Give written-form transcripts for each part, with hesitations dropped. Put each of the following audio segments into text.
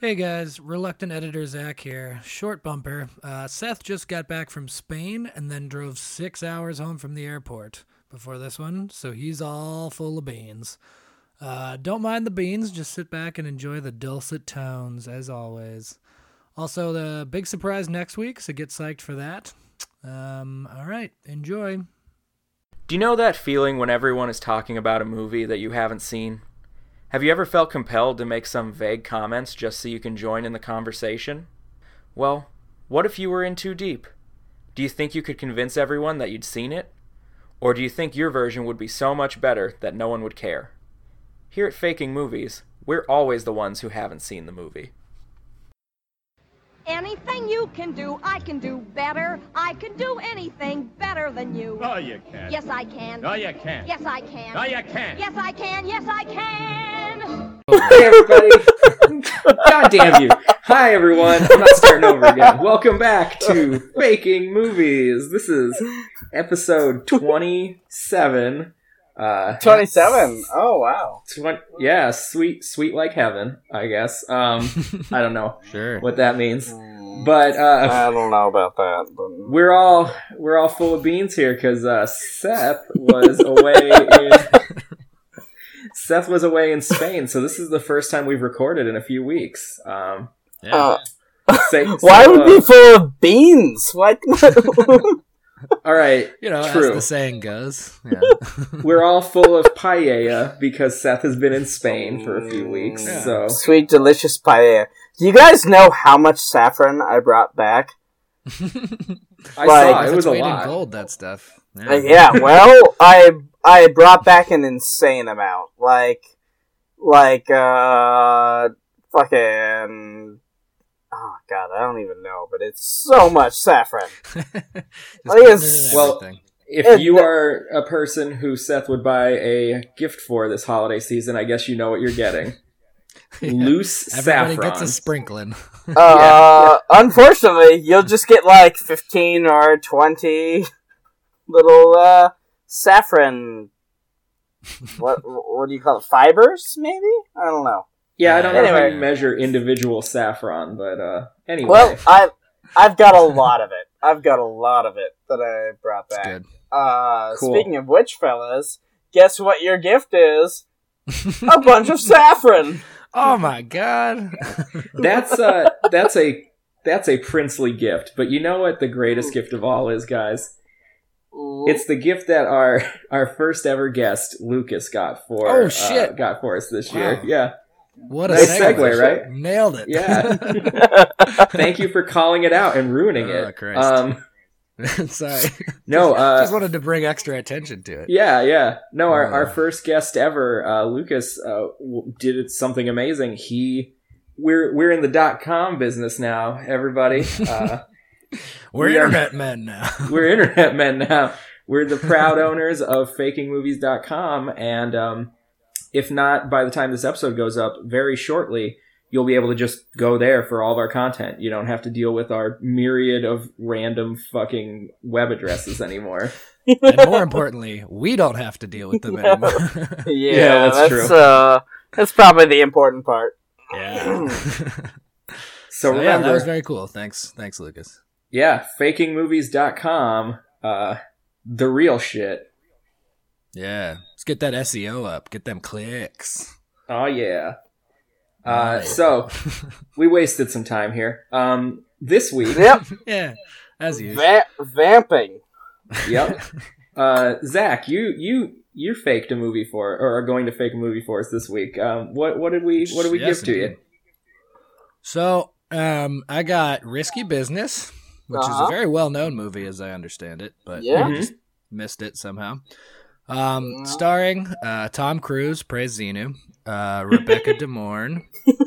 Hey guys, reluctant editor Zach here. Short bumper. Seth just got back from Spain and then drove 6 hours home from the airport before this one, so he's all full of beans. Don't mind the beans, just sit back and enjoy the dulcet tones, as always. Also, the big surprise next week, so get psyched for that. Alright, enjoy. Do you know that feeling when everyone is talking about a movie that you haven't seen? Have you ever felt compelled to make some vague comments just so you can join in the conversation? Well, what if you were in too deep? Do you think you could convince everyone that you'd seen it? Or do you think your version would be so much better that no one would care? Here at Faking Movies, we're always the ones who haven't seen the movie. Anything you can do, I can do better. I can do anything better than you. No, you can't. Yes, I can. No, you can't. Yes, I can. No, you can't. Yes, I can. Yes, I can. Hey everybody! God damn you! Hi everyone! I'm not starting over again. Welcome back to Faking Movies. This is episode 27. 27. Oh wow. Yeah, sweet like heaven, I guess. I don't know Sure. what that means, but I don't know about that. But... we're all full of beans here because Seth was away in Spain, so this is the first time we've recorded in a few weeks. Why would be full of beans? What? All right, As the saying goes. Yeah. we're all full of paella because Seth has been in Spain for a few weeks. Yeah. So Sweet, delicious paella. Do you guys know how much saffron I brought back? I Like- saw it was a weight in lot. gold, that stuff. Yeah, well, I brought back an insane amount. Fucking... Oh, God, I don't even know, but it's so much saffron. Well, if you are a person who Seth would buy a gift for this holiday season, I guess you know what you're getting. Loose Everybody saffron. gets a sprinkling. Unfortunately, you'll just get like 15 or 20 little saffron. What do you call it? Fibers, maybe? I don't know. Yeah, I don't know how Anyway. you measure individual saffron, but anyway. Well, I've got a lot of it. I've got a lot of it that I brought back. Good. Cool. Speaking of which, fellas, guess what your gift is? A bunch of saffron. Oh my god. that's a princely gift, but you know what the greatest gift of all is, guys? It's the gift that our first ever guest, Lucas, got for got for us this year. Wow. Yeah. What a Nice segue, segue, right? Nailed it. Yeah. Thank you for calling it out and ruining Oh, it. Christ. Sorry. No, Just wanted to bring extra attention to it. yeah. No, our first guest ever, Lucas, did something amazing. We're in the .com business now, everybody. We're internet men now. We're internet men now. We're the proud owners of fakingmovies.com, and if not, by the time this episode goes up, very shortly, you'll be able to just go there for all of our content. You don't have to deal with our myriad of random fucking web addresses anymore. And more importantly, we don't have to deal with them anymore. Yeah, that's true. That's probably the important part. Yeah. So yeah, remember, that was very cool. Thanks, Lucas. yeah, fakingmovies.com, the real shit. Yeah, let's get that SEO up. Get them clicks. Oh, yeah. Nice. So, we wasted some time here. This week... Yep. Yeah, as usual. Vamping. Yep. Zach, you faked a movie or are going to fake a movie for us this week. What did we Yes, give to you? indeed. So, I got Risky Business, which is a very well-known movie, as I understand it, but Yeah. I just missed it somehow. Starring Tom Cruise, praise Xenu, Rebecca De Morne,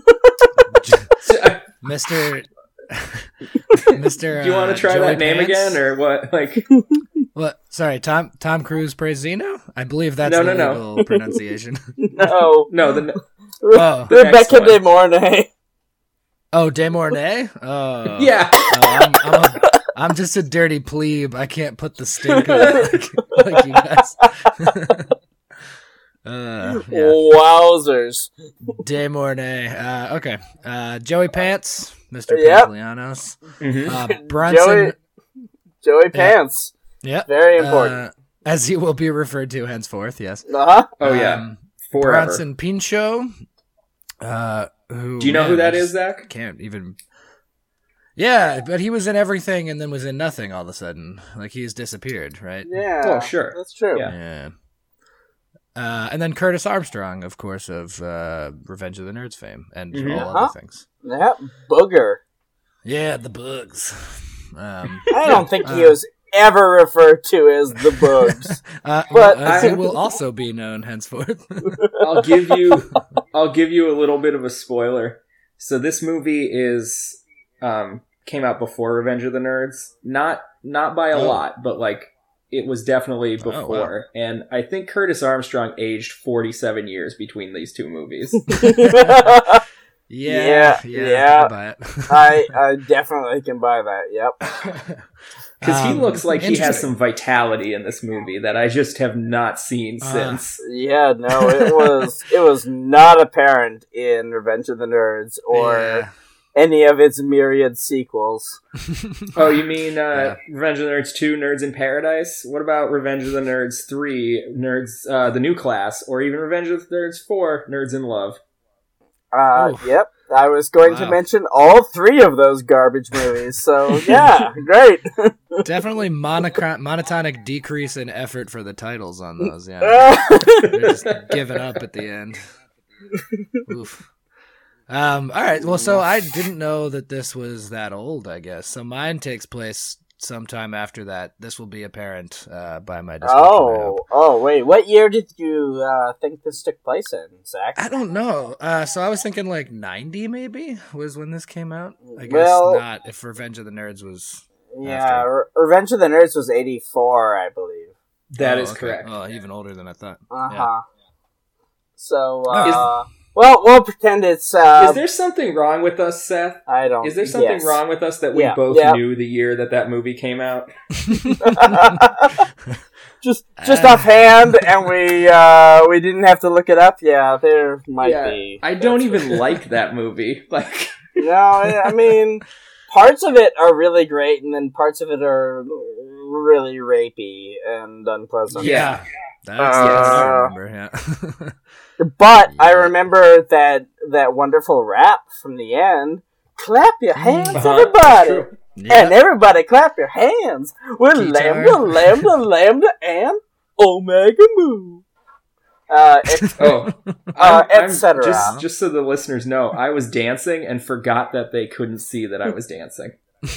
Mr. Do you want to try Joey that name Pants? again, or what? Like, What? Sorry, Tom Cruise, praise Xenu? I believe that's No, the no. legal pronunciation. No. no, the Oh. The next Rebecca one. De Mornay. Oh, De Mornay? Oh. yeah. Oh, I'm just a dirty plebe. I can't put the stink on it like you guys. Yeah. Wowzers. De Mornay. Okay. Joey Pants, Mr. Yep. Pantolianos. Mhm. Bronson. Joey Pants. Yep. Very important. As he will be referred to henceforth, yes. Uh-huh. Oh yeah, forever. Bronson Pinchot. Who? Do you know who man, that I is, just Zach? Can't even. Yeah, but he was in everything and then was in nothing all of a sudden. Like he's disappeared, right? Yeah. Oh, sure. That's true. Yeah. Yeah. And then Curtis Armstrong, of course, of Revenge of the Nerds fame and all other things. That booger. Yeah, the bugs. I don't think he was ever referred to as the bugs. But as he will also be known henceforth. I'll give you a little bit of a spoiler. So this movie is came out before Revenge of the Nerds. Not by a lot, but like it was definitely before. Wow. And I think Curtis Armstrong aged 47 years between these two movies. Yeah. I buy it. I definitely can buy that. Yep. Because he looks like he has interesting. some vitality in this movie that I just have not seen since. Yeah, no, it was not apparent in Revenge of the Nerds or any of its myriad sequels. Oh, you mean Revenge of the Nerds 2, Nerds in Paradise? What about Revenge of the Nerds 3, Nerds, the New Class, or even Revenge of the Nerds 4, Nerds in Love? Yep. I was going to mention all three of those garbage movies, so yeah, great. Definitely monotonic decrease in effort for the titles on those, yeah. They're just giving up at the end. Oof. All right, well, so I didn't know that this was that old, I guess. So mine takes place sometime after that. This will be apparent by my description. Wait, what year did you think this took place in, Zach? I don't know. So I was thinking like 90 maybe was when this came out. I guess not if Revenge of the Nerds was after. Revenge of the Nerds was 84, I believe. That is okay. correct. Oh, even older than I thought. Uh-huh. Yeah. So, well, we'll pretend it's... is there something wrong with us, Seth? I don't... Is there something wrong with us that we both knew the year that movie came out? just offhand, and we didn't have to look it up. Yeah, there might be. I don't even like that movie. Like, no, I mean, parts of it are really great, and then parts of it are really rapey and unpleasant. Yeah, that's I remember. Yeah. But I remember that wonderful rap from the end. Clap your hands, everybody! And everybody clap your hands! We're Lambda, Lambda, Lambda, and Omega Mu! Etc. Just so the listeners know, I was dancing and forgot that they couldn't see that I was dancing.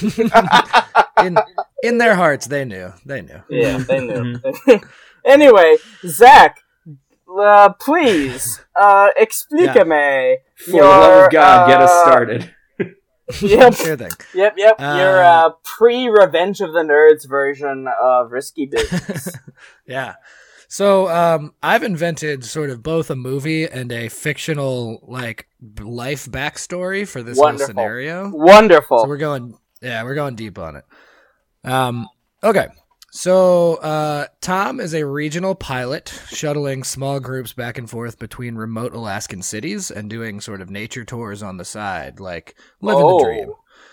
In their hearts, they knew. Yeah, they knew. Anyway, Zach, please, explícame. For the love of God, get us started. Yep. Sure thing. Yep. Your pre-Revenge of the Nerds version of Risky Business. Yeah. So I've invented sort of both a movie and a fictional like life backstory for this whole scenario. Wonderful. So we're going deep on it. Okay. So Tom is a regional pilot shuttling small groups back and forth between remote Alaskan cities and doing sort of nature tours on the side, like living the dream.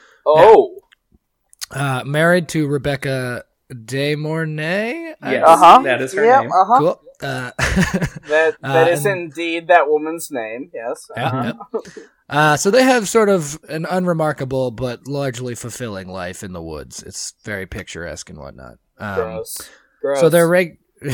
Yeah. Married to Rebecca De Mornay. Yes, that is her name. Cool. That is indeed that woman's name. Yes. So they have sort of an unremarkable but largely fulfilling life in the woods. It's very picturesque and whatnot. Gross. So they're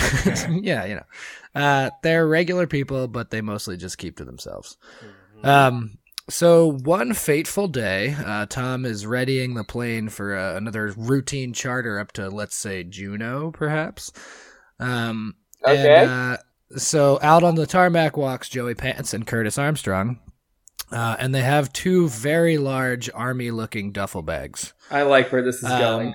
they're regular people, but they mostly just keep to themselves. So one fateful day, Tom is readying the plane for another routine charter up to, let's say, Juneau, perhaps. Okay. And, so out on the tarmac walks Joey Pants and Curtis Armstrong, and they have two very large army-looking duffel bags. I like where this is going.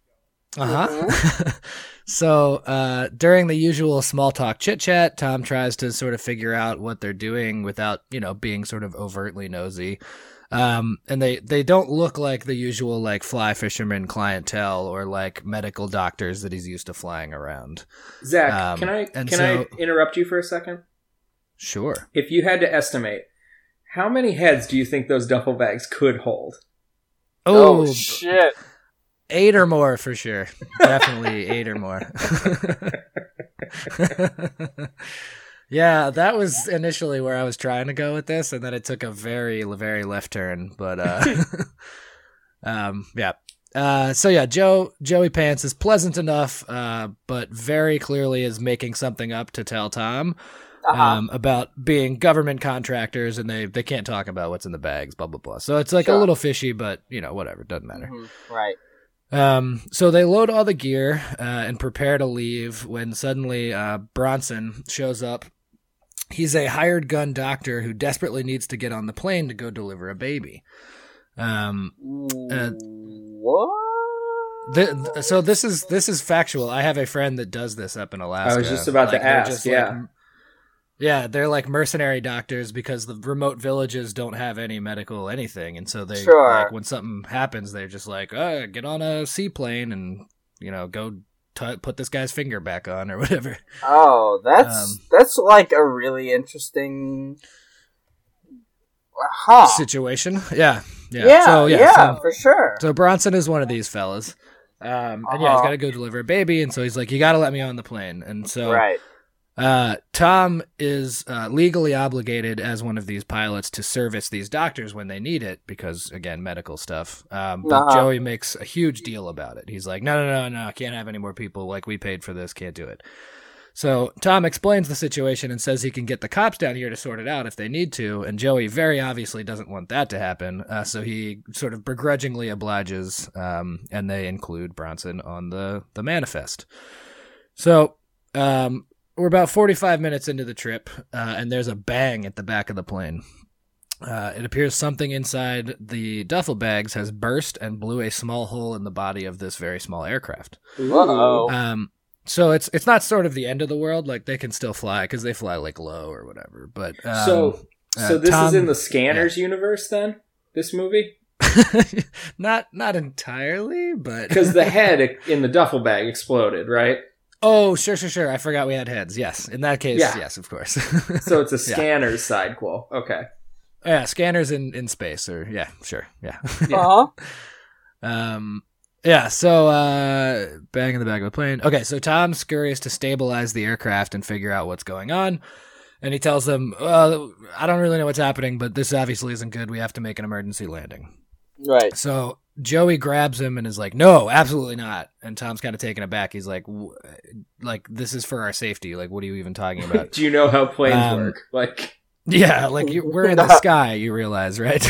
So during the usual small talk chit chat, Tom tries to sort of figure out what they're doing without, being sort of overtly nosy. And they don't look like the usual like fly fisherman clientele or like medical doctors that he's used to flying around. Zach, can I interrupt you for a second? Sure. If you had to estimate, how many heads do you think those duffel bags could hold? Oh shit. 8 or more for sure. Definitely 8 or more. Yeah, that was initially where I was trying to go with this, and then it took a very, very left turn. But yeah. So yeah, Joey Pants is pleasant enough, but very clearly is making something up to tell Tom about being government contractors, and they can't talk about what's in the bags, blah blah blah. So it's like a little fishy, but whatever, doesn't matter. Mm-hmm. Right. So they load all the gear and prepare to leave when suddenly Bronson shows up. He's a hired gun doctor who desperately needs to get on the plane to go deliver a baby. What? So this is factual. I have a friend that does this up in Alaska. I was just about to ask. Yeah, they're like mercenary doctors because the remote villages don't have any medical anything, and so they like when something happens, they're just like, get on a seaplane and go put this guy's finger back on or whatever. Oh, that's like a really interesting situation. Yeah. So, for sure. So Bronson is one of these fellas, and he's got to go deliver a baby, and so he's like, you got to let me on the plane, and so right. Tom is legally obligated as one of these pilots to service these doctors when they need it because, again, medical stuff. But Joey makes a huge deal about it. He's like, no, I can't have any more people. Like, we paid for this, can't do it. So Tom explains the situation and says he can get the cops down here to sort it out if they need to, and Joey very obviously doesn't want that to happen, so he sort of begrudgingly obliges, and they include Bronson on the manifest. So, we're about 45 minutes into the trip, and there's a bang at the back of the plane. It appears something inside the duffel bags has burst and blew a small hole in the body of this very small aircraft. Uh-oh. So it's not sort of the end of the world. Like, they can still fly because they fly like low or whatever. But so this Tom, is in the Scanners universe then? This movie? Not entirely, but because the head in the duffel bag exploded, right? Oh, sure. I forgot we had heads. Yes. In that case, yes, of course. So it's a Scanners sidequel. Okay. Yeah, Scanners in space, or sure. Yeah. So bang in the back of the plane. Okay, so Tom scurries to stabilize the aircraft and figure out what's going on. And he tells them, I don't really know what's happening, but this obviously isn't good. We have to make an emergency landing. Right. So Joey grabs him and is like, no, absolutely not. And Tom's kind of taken aback. He's like, this is for our safety. Like, what are you even talking about? Do you know how planes work? Like, yeah, like we're in the sky, you realize, right?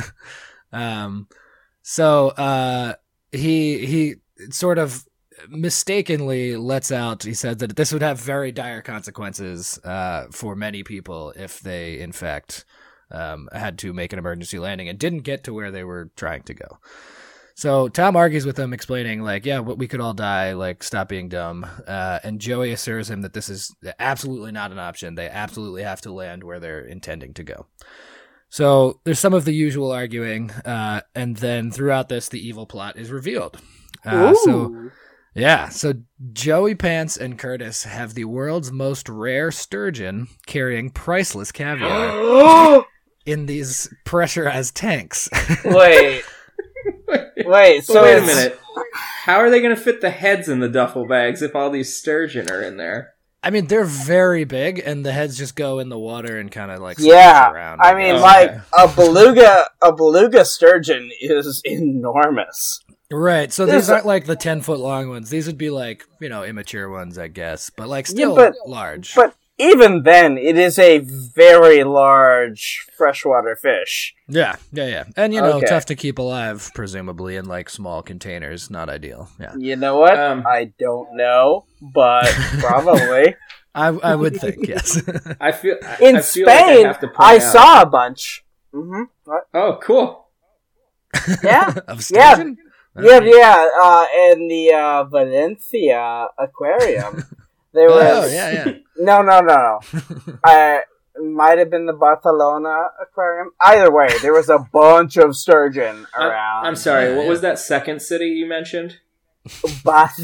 So he sort of mistakenly lets out, he said that this would have very dire consequences for many people if they, in fact, had to make an emergency landing and didn't get to where they were trying to go. So Tom argues with him, explaining, like, we could all die, like, stop being dumb. And Joey assures him that this is absolutely not an option. They absolutely have to land where they're intending to go. So there's some of the usual arguing, and then throughout this, the evil plot is revealed. So Joey Pants and Curtis have the world's most rare sturgeon carrying priceless caviar in these pressurized tanks. Wait, so wait a minute. How are they going to fit the heads in the duffel bags if all these sturgeon are in there? I mean, they're very big, and the heads just go in the water and kind of like splash around. I mean, a beluga sturgeon is enormous. Right, so these aren't like the 10-foot long ones. These would be like, immature ones, I guess, but like still large. But even then, it is a very large freshwater fish. Yeah. And, tough to keep alive, presumably, in like small containers. Not ideal. Yeah. You know what? I don't know, but probably. I would think, yes. I feel Spain, like I saw a bunch. Mm-hmm. Oh, cool. Yeah. Of sturgeon? Yeah. In the Valencia aquarium. There was... No. Might have been the Barcelona aquarium. Either way, there was a bunch of sturgeon around. I'm sorry, what was that second city you mentioned?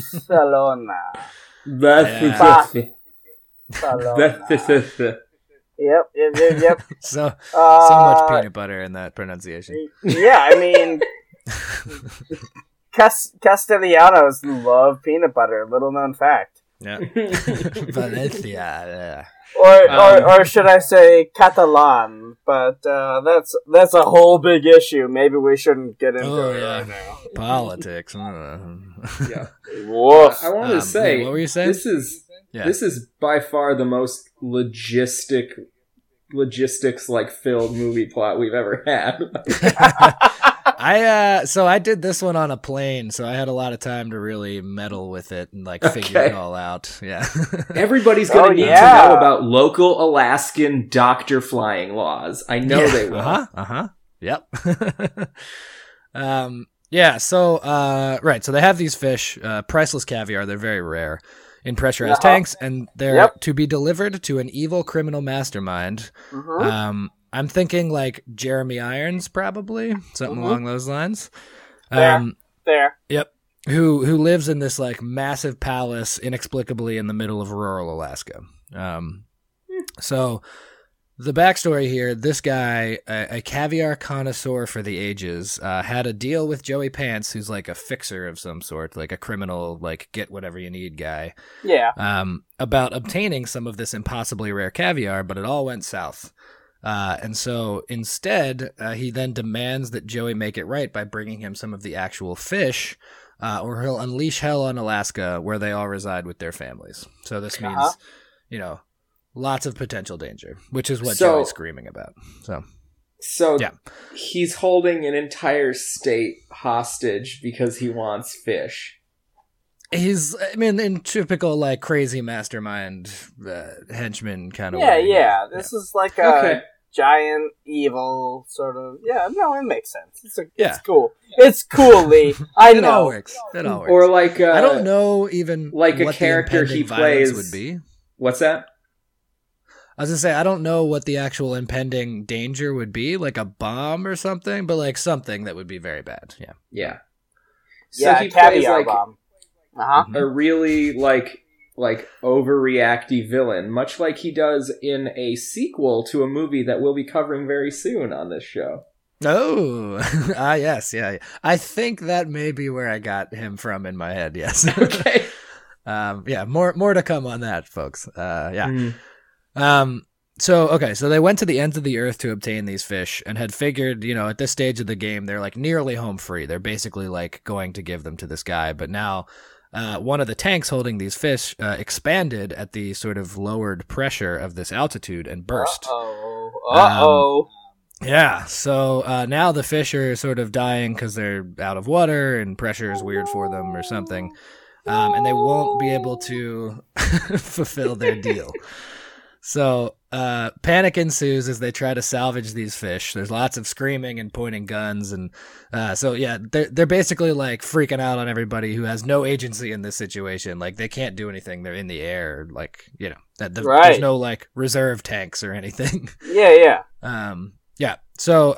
Barcelona. Yep. So much peanut butter in that pronunciation. Yeah, I mean, Castellanos love peanut butter. Little known fact. Yeah. Valencia. Or should I say Catalan? But that's a whole big issue. Maybe we shouldn't get into it right now. Politics. Yeah. Woof. I wanted to say, what were you saying? This is by far the most logistics like filled movie plot we've ever had. I did this one on a plane, so I had a lot of time to really meddle with it and figure it all out. Yeah. Everybody's gonna need to know about local Alaskan doctor flying laws. I know they will. Yep. Right. So they have these fish, priceless caviar. They're very rare in pressurized tanks, and they're to be delivered to an evil criminal mastermind. I'm thinking Jeremy Irons, probably something along those lines. There. Yep. Who lives in this massive palace inexplicably in the middle of rural Alaska. So the backstory here: this guy, a caviar connoisseur for the ages, had a deal with Joey Pants, who's a fixer of some sort, a criminal, get whatever you need guy. Yeah. About obtaining some of this impossibly rare caviar, but it all went south. And so instead, he then demands that Joey make it right by bringing him some of the actual fish, or he'll unleash hell on Alaska, where they all reside with their families. So this means, lots of potential danger, which is what Joey's screaming about. So yeah, he's holding an entire state hostage because he wants fish. He's, in typical crazy mastermind henchman kind of way. Yeah. This is a giant evil sort of. Yeah, no, it makes sense. It's cool. It's cool, Lee. I know. It all works. Or I don't know even what a character he plays would be. What's that? I was gonna say, I don't know what the actual impending danger would be, a bomb or something, but something that would be very bad. Yeah. Yeah. So he plays bomb. A really overreacty villain, much like he does in a sequel to a movie that we'll be covering very soon on this show. Oh, yes, yeah. I think that may be where I got him from in my head. Yes. Okay. More to come on that, folks. So they went to the ends of the earth to obtain these fish and had figured, at this stage of the game, they're nearly home free. They're basically going to give them to this guy. But now one of the tanks holding these fish expanded at the sort of lowered pressure of this altitude and burst. Yeah. So now the fish are sort of dying because they're out of water and pressure is weird for them or something. And they won't be able to fulfill their deal. So panic ensues as they try to salvage these fish. There's lots of screaming and pointing guns, and they're basically freaking out on everybody who has no agency in this situation. They can't do anything. They're in the air, there's no reserve tanks or anything. Yeah. So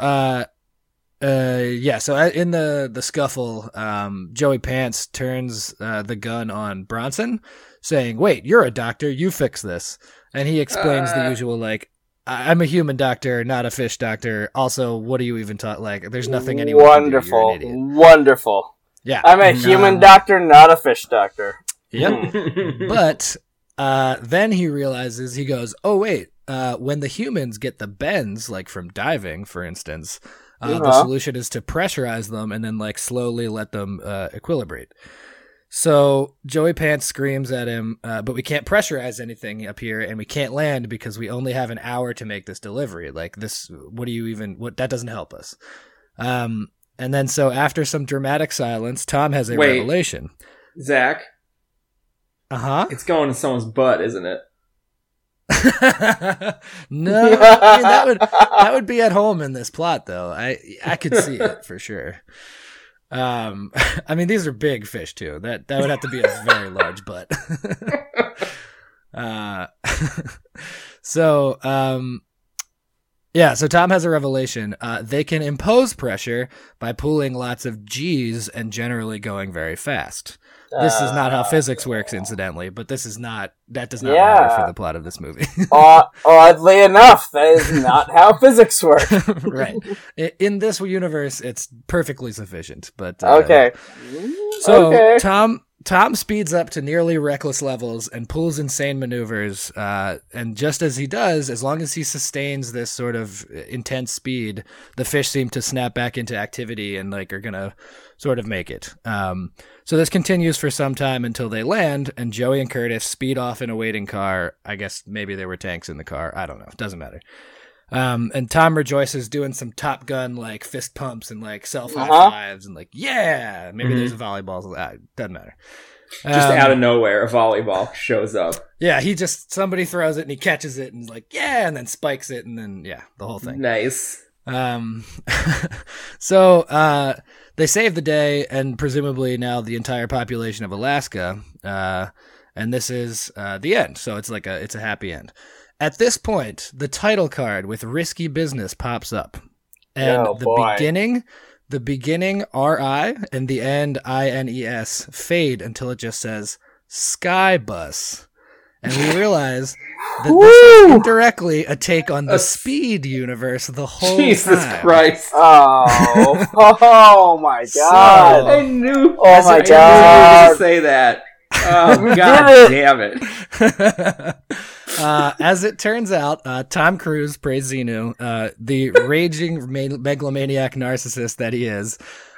in the scuffle, Joey Pants turns the gun on Bronson, saying, "Wait, you're a doctor. You fix this." And he explains the usual, I'm a human doctor, not a fish doctor. Also, what do you even talk? There's nothing anyone Wonderful. can do. You're an idiot. Wonderful. Yeah. I'm a human doctor, not a fish doctor. Yep. But then he realizes, he goes, oh, wait, when the humans get the bends, from diving, for instance, the solution is to pressurize them and then, slowly let them equilibrate. So Joey Pants screams at him, but we can't pressurize anything up here, and we can't land because we only have an hour to make this delivery. That doesn't help us. And then so after some dramatic silence, Tom has a revelation. Zach? Uh-huh? It's going to someone's butt, isn't it? No, that would be at home in this plot, though. I could see it for sure. These are big fish too. That would have to be a very large butt. Yeah, so Tom has a revelation. They can impose pressure by pulling lots of G's and generally going very fast. This is not how physics works, incidentally, but that does not matter for the plot of this movie. Oddly enough, that is not how physics work. Right. In this universe, it's perfectly sufficient. But okay. So Tom speeds up to nearly reckless levels and pulls insane maneuvers. And just as he does, as long as he sustains this sort of intense speed, the fish seem to snap back into activity and like are gonna sort of make it. So this continues for some time until they land, and Joey and Curtis speed off in a waiting car. I guess maybe there were tanks in the car. I don't know. It doesn't matter. And Tom rejoices doing some Top Gun like fist pumps and like self high fives and like, yeah, maybe there's a volleyball. Doesn't matter. Just out of nowhere, a volleyball shows up. Yeah, somebody throws it and he catches it and like, yeah, and then spikes it and then, yeah, the whole thing. Nice. So they save the day and presumably now the entire population of Alaska. And this is the end. So it's a happy end. At this point, the title card with Risky Business pops up. And the beginning R-I and the end I-N-E-S fade until it just says Sky Bus. And we realize that this is indirectly a take on the Speed universe the whole Jesus time. Christ. Oh my God. I knew. Oh my God. I knew to say that. Oh, God damn it. As it turns out, Tom Cruise, praise Xenu, the raging megalomaniac narcissist that he is,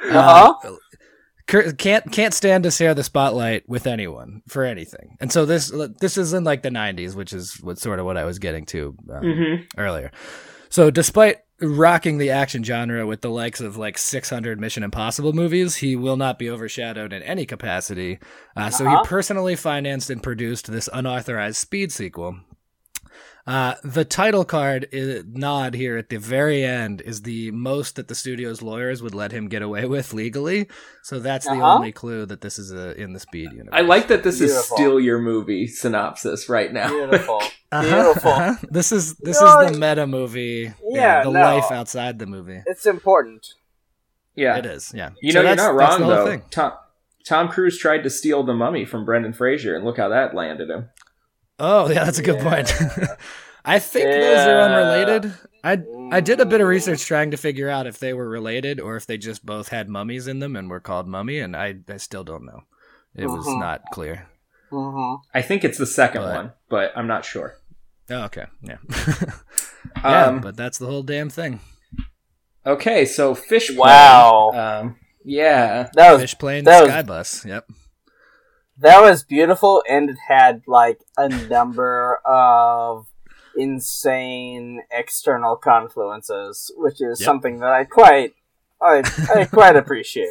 can't stand to share the spotlight with anyone for anything. And so this is in like the 90s, which is what I was getting to earlier. So despite rocking the action genre with the likes of like 600 Mission Impossible movies, he will not be overshadowed in any capacity. So he personally financed and produced this unauthorized Speed sequel. The title card nod here at the very end is the most that the studio's lawyers would let him get away with legally. So that's the only clue that this is in the Speed universe. I like that this is still your movie synopsis right now. Beautiful. Beautiful. This is the meta movie. The life outside the movie. It's important. Yeah. It is, yeah. You're not wrong, though. Tom Cruise tried to steal The Mummy from Brendan Fraser, and look how that landed him. Oh, yeah, that's a good point. I think those are unrelated. I did a bit of research trying to figure out if they were related or if they just both had mummies in them and were called Mummy, and I still don't know. It was not clear. I think it's the second one, but I'm not sure. Oh, okay, yeah. Yeah, but that's the whole damn thing. Okay, so Fish Plane. Wow. Yeah. Fish Plane Skybus, yep. That was beautiful, and it had like a number of insane external confluences, which is something that I quite appreciate.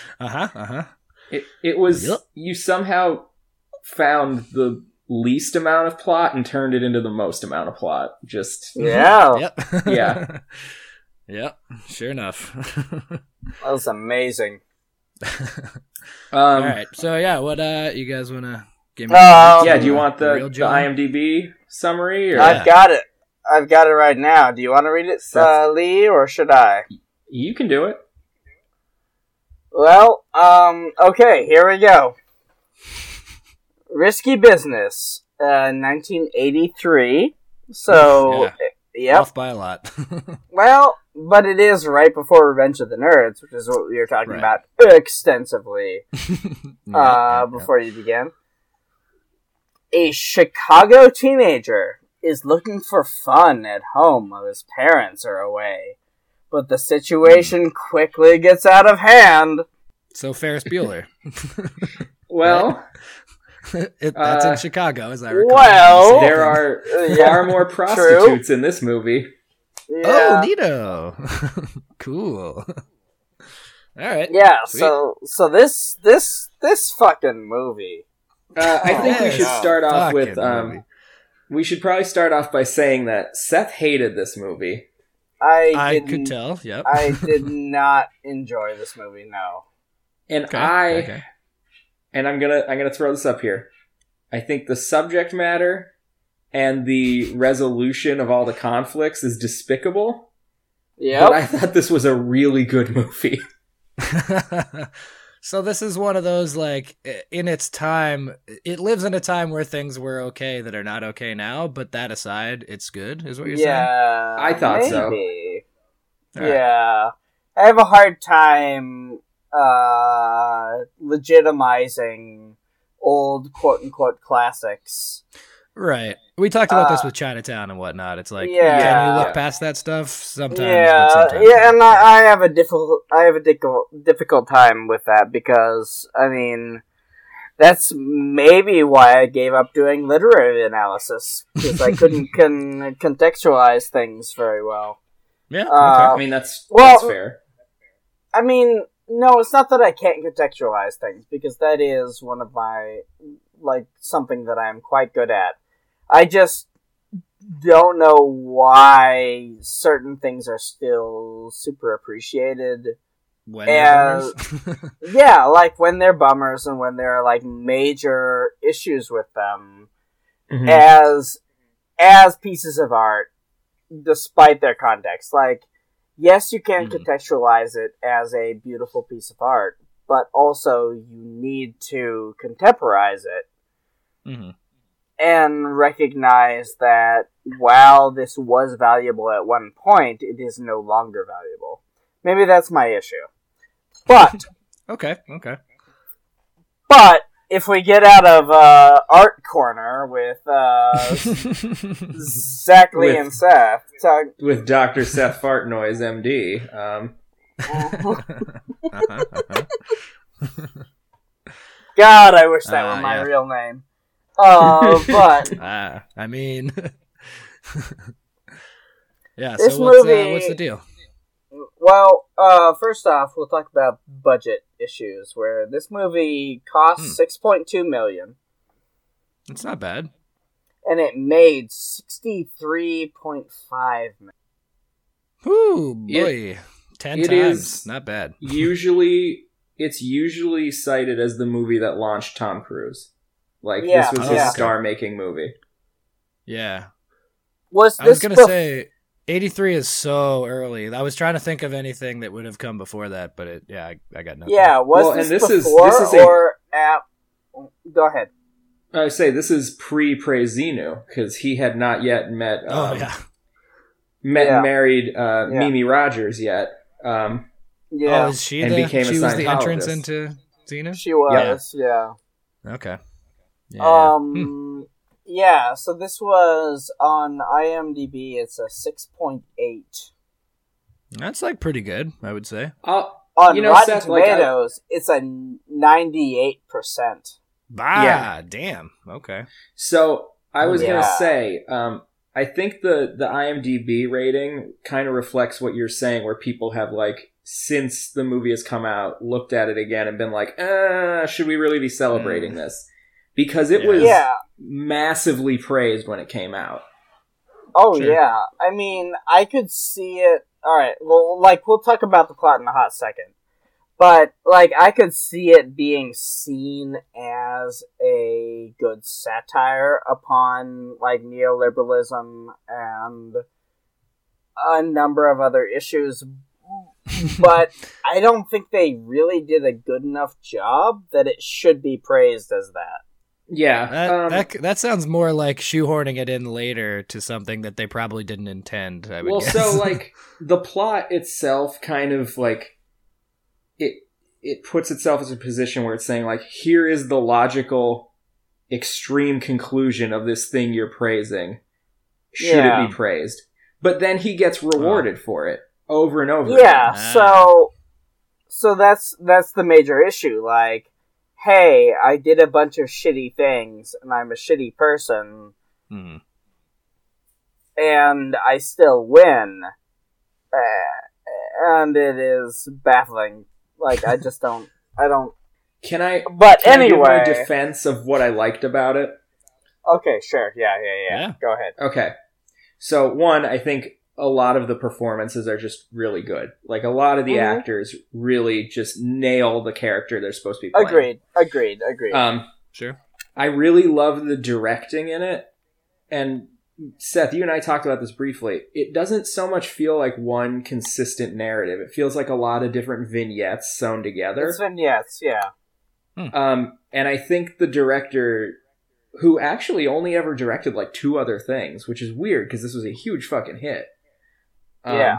It was you somehow found the least amount of plot and turned it into the most amount of plot. Just yeah. Yep, sure enough. That was amazing. All right, so yeah, what you guys want to give me? Do you want the IMDb summary? Or? I've got it right now. Do you want to read it, Lee, or should I? You can do it. Well, okay, here we go. Risky Business, 1983. So, off by a lot. Well, but it is right before Revenge of the Nerds, which is what we were talking about extensively before you began. A Chicago teenager is looking for fun at home while his parents are away, but the situation quickly gets out of hand. So Ferris Bueller. Well... that's in Chicago, as I recall. Well, there are far more prostitutes in this movie. Yeah. Oh, neato. Cool. All right. Yeah. Sweet. So this fucking movie. I think we should start off with. We should probably start off by saying that Seth hated this movie. I could tell. Yep. I did not enjoy this movie. No. And And I'm gonna throw this up here. I think the subject matter and the resolution of all the conflicts is despicable. Yeah. But I thought this was a really good movie. So this is one of those, like, in its time, it lives in a time where things were okay that are not okay now, but that aside, it's good, is what you're saying? Yeah. I thought so. maybe. All right. Yeah. I have a hard time legitimizing old quote-unquote classics. Right. We talked about this with Chinatown and whatnot. It's like, Yeah. can you look past that stuff? Sometimes, but Yeah, sometimes yeah, not. and I have a difficult time with that because, I mean, that's maybe why I gave up doing literary analysis, because I couldn't contextualize things very well. Yeah, I mean, that's fair. I mean, no, it's not that I can't contextualize things, because that is one of my, like, something that I'm quite good at. I just don't know why certain things are still super appreciated. When they're bummers. Yeah, like when they're bummers and when there are, like, major issues with them Mhm. as pieces of art, despite their context. Like, yes, you can contextualize it as a beautiful piece of art, but also you need to contemporize it Mhm. and recognize that while this was valuable at one point, it is no longer valuable. Maybe that's my issue. But Okay. if we get out of Art Corner with Zach Lee With- and Seth, With Dr. Seth Fartnoise, MD. God, I wish that were my yeah. real name. But I mean, yeah. This So what's movie- the deal? well, first off, we'll talk about budget issues. Where this movie cost $6.2 million, It's not bad. and it made $63.5 million. Whoo, boy, 10 it times. is- Not bad. It's usually cited as the movie that launched Tom Cruise. Like, Yeah, this was yeah. his star-making movie. Yeah, Was I was this gonna bef- say 83 is so early. I was trying to think of anything that would have come before that, but I got nothing. Yeah, was Well, this and this is- before this is a- or at? Go ahead. I say this is pre-Prezinu, because he had not yet met Yeah. Yeah. married Mimi Rogers yet. Yeah, Oh, is she And the? became a She was the entrance Scientologist. into Xena. she was. Yeah. Okay. Yeah. Yeah, so this was on IMDb, it's a 6.8. That's like pretty good, I would say. On You know, Rotten Seth, like, Tomatoes, it's a 98%. Ah, damn. Okay. So I was Yeah. gonna say, I think the IMDb rating kind of reflects what you're saying, where people have, like, since the movie has come out, looked at it again and been like, should we really be celebrating this? Because it was Yeah. massively praised when it came out. Oh, Sure. yeah. I mean, I could see it. Alright, well, like, we'll talk about the plot in a hot second. But, like, I could see it being seen as a good satire upon, like, neoliberalism and a number of other issues. But I don't think they really did a good enough job that it should be praised as that. Yeah. That sounds more like shoehorning it in later to something that they probably didn't intend. I would Well, guess. so, like, the plot itself kind of, like, it puts itself as a position where it's saying, like, here is the logical extreme conclusion of this thing you're praising. Should Yeah. it be praised? But then he gets rewarded for it over and over Yeah, again. so that's the major issue. Like, hey, I did a bunch of shitty things, and I'm a shitty person, Mhm. and I still win. And it is baffling. Like, I just don't. Can I But give anyway. my defense of what I liked about it? Okay, sure. Yeah. Yeah. Go ahead. Okay. So, one, I think a lot of the performances are just really good. Like, a lot of the Mhm. actors really just nail the character they're supposed to be playing. Agreed. Sure. I really love the directing in it. and Seth, you and I talked about this briefly. It doesn't so much feel like one consistent narrative. It feels like a lot of different vignettes sewn together. It's vignettes, yeah. And I think the director, who actually only ever directed like 2 other things, which is weird because this was a huge fucking hit. Yeah.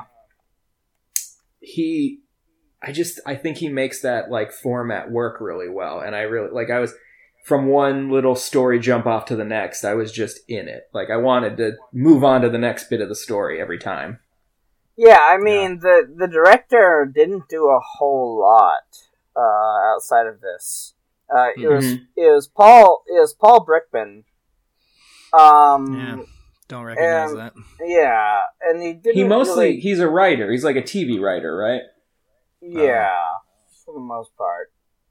I think he makes that like format work really well. And I was from one little story jump off to the next. I was just in it. Like I wanted to move on to the next bit of the story every time. Yeah, I mean, the director didn't do a whole lot outside of this. It was Paul Brickman. Don't recognize that. Yeah, and he's a writer. He's like a TV writer, right? Yeah, for the most part.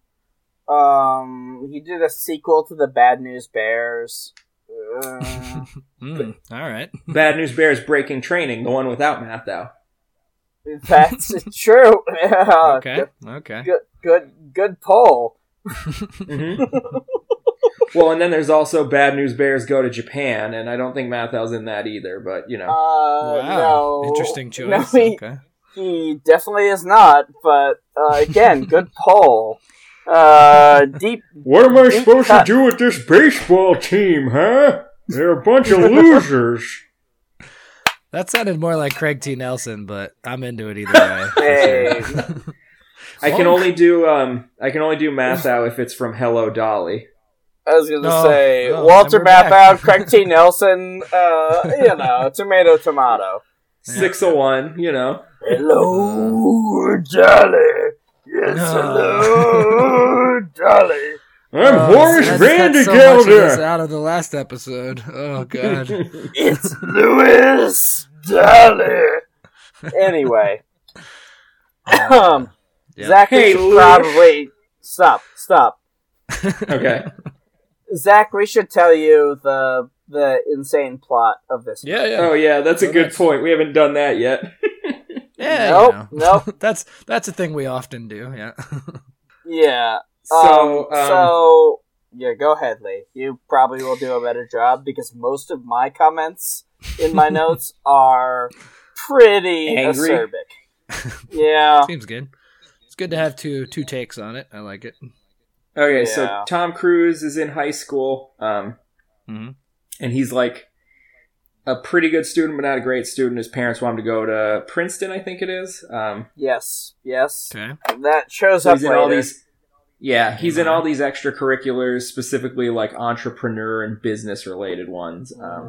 He did a sequel to the Bad News Bears. All right. Bad News Bears Breaking Training, the one without Matthau. That's true. Okay. Good poll. Well, and then there's also Bad News Bears Go to Japan, and I don't think Mathau's in that either, but, you know. Wow. No. Interesting choice. No, Okay. He definitely is not, but, again, good poll. What am I supposed to do with this baseball team, huh? They're a bunch of losers. That sounded more like Craig T. Nelson, but I'm into it either way. Hey. I can only do Mathau if it's from Hello Dolly. I was gonna say Walter Matthau, Craig T. Nelson, tomato. 6 of 1, you know. Hello, Dolly. Yes, hello, Dolly. I'm Horace So much of this Vandergelder. out of the last episode. Oh god. It's Louis Dolly. Anyway, Yeah. Zach, we Hey, should Louis. probably stop. Okay. Zach, we should tell you the insane plot of this. Yeah. Oh yeah, that's a good point. We haven't done that yet. Yeah. Nope. That's a thing we often do. Yeah. Yeah. So, yeah, go ahead, Lee. You probably will do a better job because most of my comments in my notes are pretty Angry? acerbic. Yeah. Seems good. It's good to have two takes on it. I like it. Okay, Yeah. so Tom Cruise is in high school, and he's like a pretty good student, but not a great student. His parents want him to go to Princeton, I think it is. Yes. Okay. That shows So up he's in later. all these. Yeah, he's in all these extracurriculars, specifically like entrepreneur and business related ones.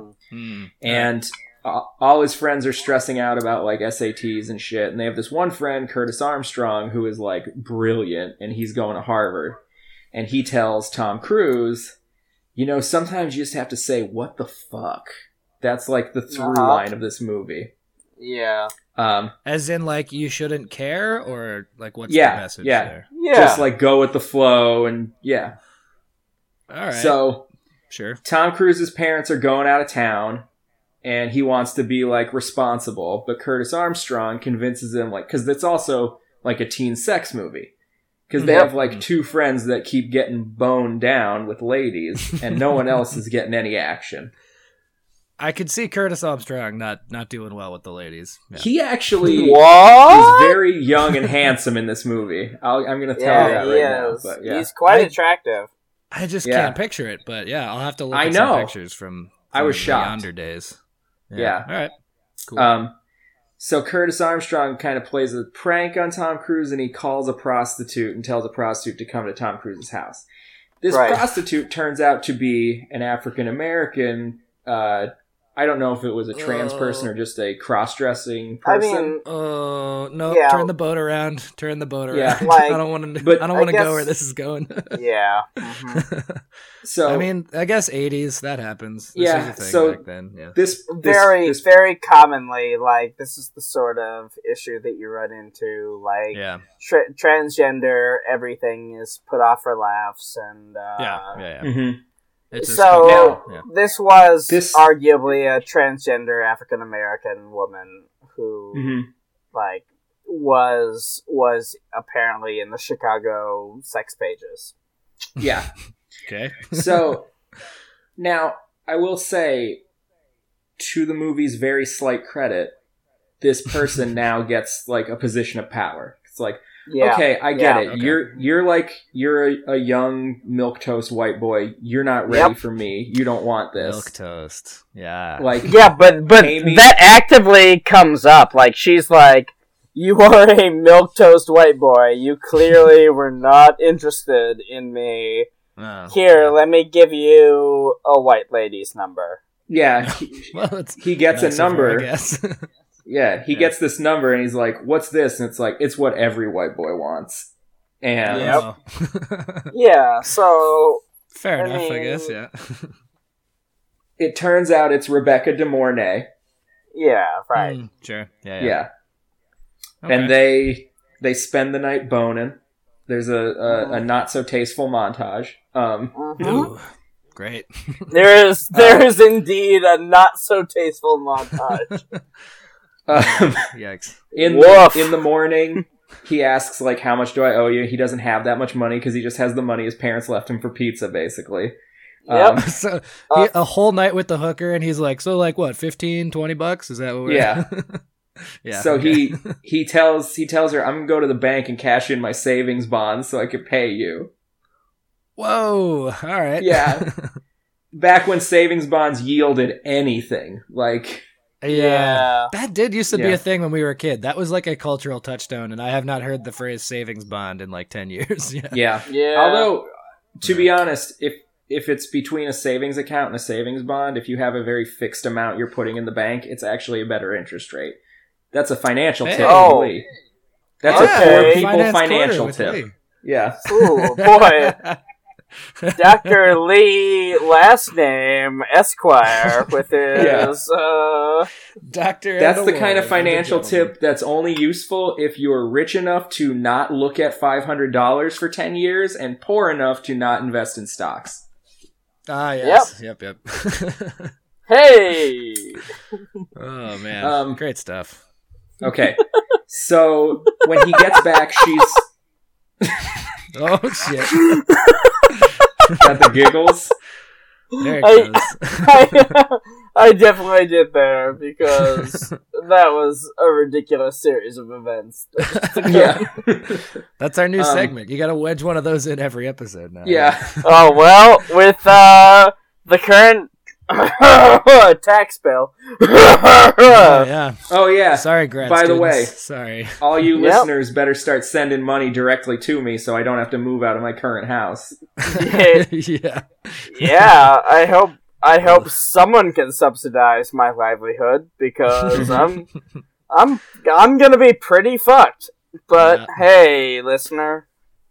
And all his friends are stressing out about like SATs and shit. And they have this one friend, Curtis Armstrong, who is like brilliant, and he's going to Harvard. And he tells Tom Cruise, you know, sometimes you just have to say, what the fuck? That's like the through line of this movie. Yeah. As in, like, you shouldn't care, or like, what's Yeah, the message yeah. there? Yeah. Just like go with the flow, and yeah. All right. So sure. Tom Cruise's parents are going out of town, and he wants to be like responsible, but Curtis Armstrong convinces him, like, because it's also like a teen sex movie. Because they have like 2 friends that keep getting boned down with ladies, and no one else is getting any action. I could see Curtis Armstrong not doing well with the ladies. Yeah. He actually What? is very young and handsome in this movie. I'm going to tell you that right now. But yeah. He's quite attractive. I just Yeah. can't picture it, but yeah, I'll have to look I at know. some pictures from I was the shocked. yonder days. Yeah. All right. Cool. So Curtis Armstrong kind of plays a prank on Tom Cruise, and he calls a prostitute and tells a prostitute to come to Tom Cruise's house. This Right. prostitute turns out to be an African American. I don't know if it was a trans person or just a cross-dressing I person. mean, Oh no! Yeah. Turn the boat around. Turn the boat around. Yeah. Like- I don't want to. but I don't I want to guess- go where this is going. yeah. Mhm. so I mean, I guess 80s that happens. This Yeah, was a thing so- back then. Yeah. this Very commonly, like, this is the sort of issue that you run into, like, Yeah. transgender, everything is put off for laughs, and, Yeah. Mhm. It's a So, Now- yeah. this was This- arguably a transgender African-American woman who, Mhm. like, was apparently in the Chicago sex pages. Yeah. Okay. So now I will say to the movie's very slight credit, this person now gets like a position of power. It's like, okay, I get it. Okay. You're a young milquetoast white boy. You're not ready for me. You don't want this. Milquetoast. Yeah. Like, but Amy- that actively comes up. Like, she's like, you are a milquetoast white boy. You clearly were not interested in me. Oh. Here, let me give you a white lady's number. yeah, Well, it's he gets a nice of her, number. I guess. He gets this number, and he's like, "What's this?" And it's like, "It's what every white boy wants." And Yep. Oh. Yeah, so Fair I enough, I mean- guess. Yeah. it turns out it's Rebecca De Mornay. yeah, right. Sure. Yeah. Yeah. Okay. And they spend the night boning. There's a not so tasteful montage. Mhm. Ooh, great. There is indeed a not so tasteful montage. Yikes. in Woof. the morning, he asks like, "How much do I owe you?" He doesn't have that much money because he just has the money his parents left him for pizza, basically. Yep. So Uh, a whole night with the hooker, and he's like, so like what, 15, 20 bucks? Is that what we're Yeah. Yeah. So okay. he tells her, "I'm gonna go to the bank and cash in my savings bonds so I could pay you." Whoa. All right. Yeah. Back when savings bonds yielded anything, like Yeah. That did used to be Yeah. a thing when we were a kid. That was like a cultural touchstone, and I have not heard the phrase savings bond in like 10 years. Yeah. yeah. Yeah. Although, to be honest, if it's between a savings account and a savings bond, if you have a very fixed amount you're putting in the bank, it's actually a better interest rate. That's a financial Hey. tip. Oh. Lee. That's Okay. a poor people Finance financial Corner with tip. Lee. Yeah. Ooh, boy. Dr. Lee, last name, Esquire, with his, Doctor. That's and the a kind of wolf, financial and a gentleman. tip that's only useful if you're rich enough to not look at $500 for 10 years and poor enough to not invest in stocks. Ah, yes. Yep. hey! Oh man, Um, great stuff. Okay. So when he gets back, she's Oh shit! got the giggles. There it I- goes. I definitely did there, because that was a ridiculous series of events. Yeah. That's our new Um, segment. You got to wedge one of those in every episode now. Yeah. Oh, well, with, the current tax bill. Oh, yeah. Oh yeah. Sorry, grad By the students. way. Sorry. All you Yep. listeners better start sending money directly to me so I don't have to move out of my current house. Yeah. Yeah, I hope someone can subsidize my livelihood, because I'm gonna be pretty fucked. But Yeah. hey, listener.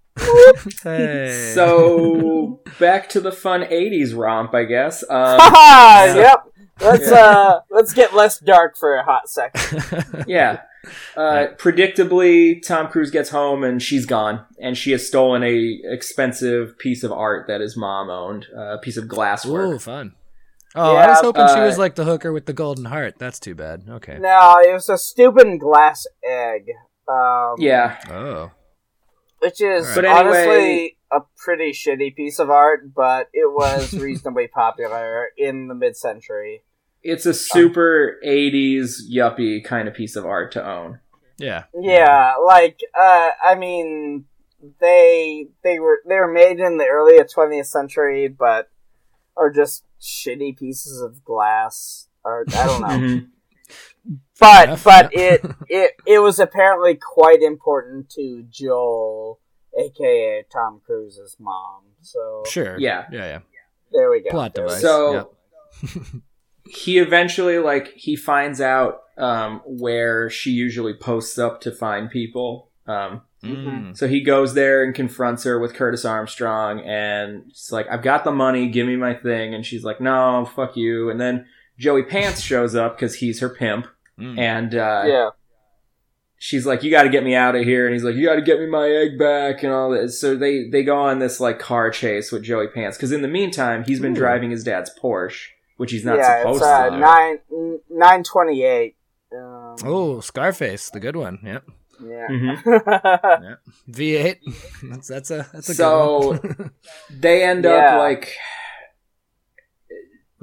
Hey. So back to the fun 80s romp, I guess. Haha, yep. Let's get less dark for a hot second. Yeah. Predictably, Tom Cruise gets home and she's gone, and she has stolen a expensive piece of art that his mom owned, a piece of glasswork. Ooh, fun. Oh, I Yeah, was hoping she uh, was like the hooker with the golden heart. That's too bad. Okay. No, it was a stupid glass egg. Yeah. Oh. Which is But anyway- honestly a pretty shitty piece of art, but it was reasonably popular in the mid-century. It's a super 80s yuppie kind of piece of art to own. Yeah. Yeah, like I mean, they were made in the early 20th century, but are just shitty pieces of glass. Or I don't know. Mhm. But Enough, but yeah. it was apparently quite important to Joel, aka Tom Cruise's mom. So Sure. Yeah. Yeah. there we go. Plot There we device. So- Yep. He eventually, he finds out where she usually posts up to find people. Mm. So he goes there and confronts her with Curtis Armstrong, and she's like, "I've got the money, give me my thing." And she's like, "No, fuck you." And then Joey Pants shows up because he's her pimp, Mm. and Yeah. she's like, "You got to get me out of here." And he's like, "You got to get me my egg back," and all this. So they go on this car chase with Joey Pants, because in the meantime he's been Ooh. driving his dad's Porsche, which he's not Yeah, supposed it's to. 928. Oh, Scarface, the good one. Yep. Yeah. Mhm. V8. That's a So good one. they end Yeah. up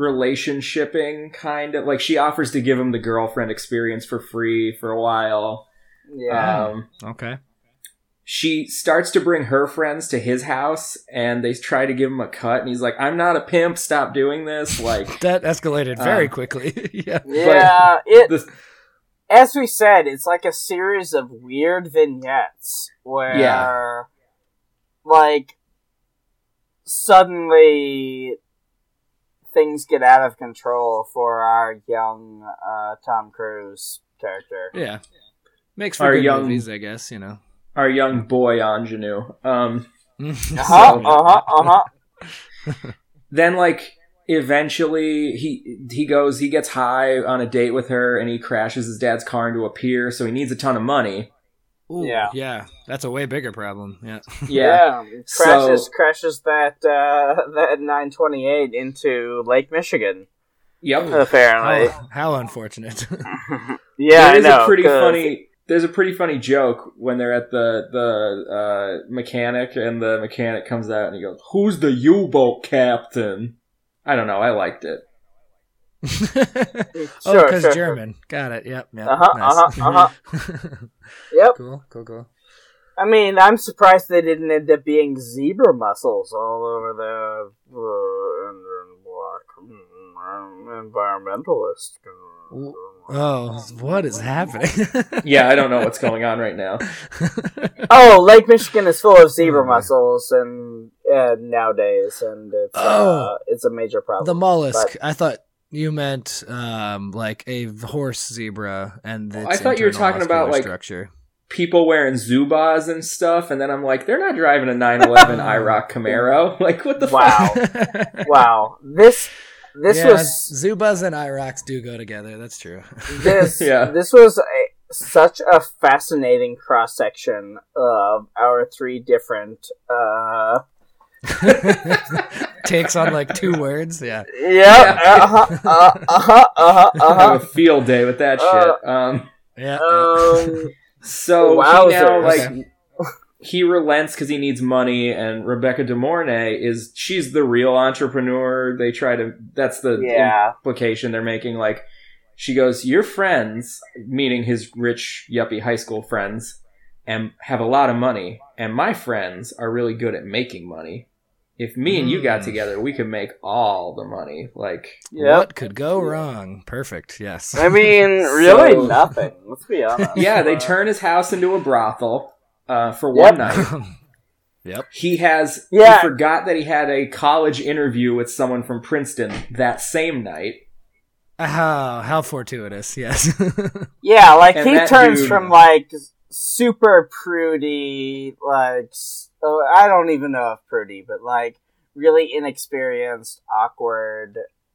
relationshiping kind of, like she offers to give him the girlfriend experience for free for a while. Yeah. Okay. She starts to bring her friends to his house, and they try to give him a cut, and he's like, "I'm not a pimp. Stop doing this." Like That escalated very quickly. Yeah. Yeah, as we said, it's like a series of weird vignettes where, like, suddenly things get out of control for our young Tom Cruise character. Yeah. Makes for Our good young- movies, I guess, you know. our young boy ingenue. Then, like, eventually he gets high on a date with her, and he crashes his dad's car into a pier, so he needs a ton of money. Ooh, Yeah. Yeah. That's a way bigger problem. Yeah. Yeah. Crashes that 928 into Lake Michigan. Yep. Apparently, How unfortunate. yeah, There's I know. a pretty 'cause- funny. There's a pretty funny joke when they're at the mechanic, and the mechanic comes out and he goes, "Who's the U-boat captain?" I don't know. I liked it. Oh, because sure. German. Got it. Yep. Yep. Uh-huh. Yep. Cool. I mean, I'm surprised they didn't end up being zebra mussels all over the environmentalist. Oh, what is happening? Yeah, I don't know what's going on right now. Oh, Lake Michigan is full of zebra mussels and nowadays, and it's a major problem. The mollusk. But- I thought you meant like a horse zebra, and its I thought you were internal talking about, muscular like, structure. People wearing Zubaz and stuff, and then I'm like, they're not driving a 911 IROC Camaro. Like, what the fuck? Wow. This Yeah, was Zubas and IROCs do go together. That's true. this was such a fascinating cross section of our three different Takes on like 2 words. Yeah. I have a field day with that shit. Yeah. So Wowzers. he now, like, Okay. he relents because he needs money, and Rebecca De Mornay she's the real entrepreneur. They try to, that's the implication they're making. Like, she goes, "Your friends," meaning his rich, yuppie high school friends, and have a lot of money, and my friends are really good at making money. If me and you got together, we could make all the money. Like, What could go wrong? Perfect. Yes. I mean, really So- nothing. Let's be honest. yeah, they turn his house into a brothel for one night. Yep. He forgot that he had a college interview with someone from Princeton that same night. How fortuitous. Yes. Yeah, like, And he that turns dude- from, like, super prudy, like, I don't even know if prudy, but, like, really inexperienced, awkward,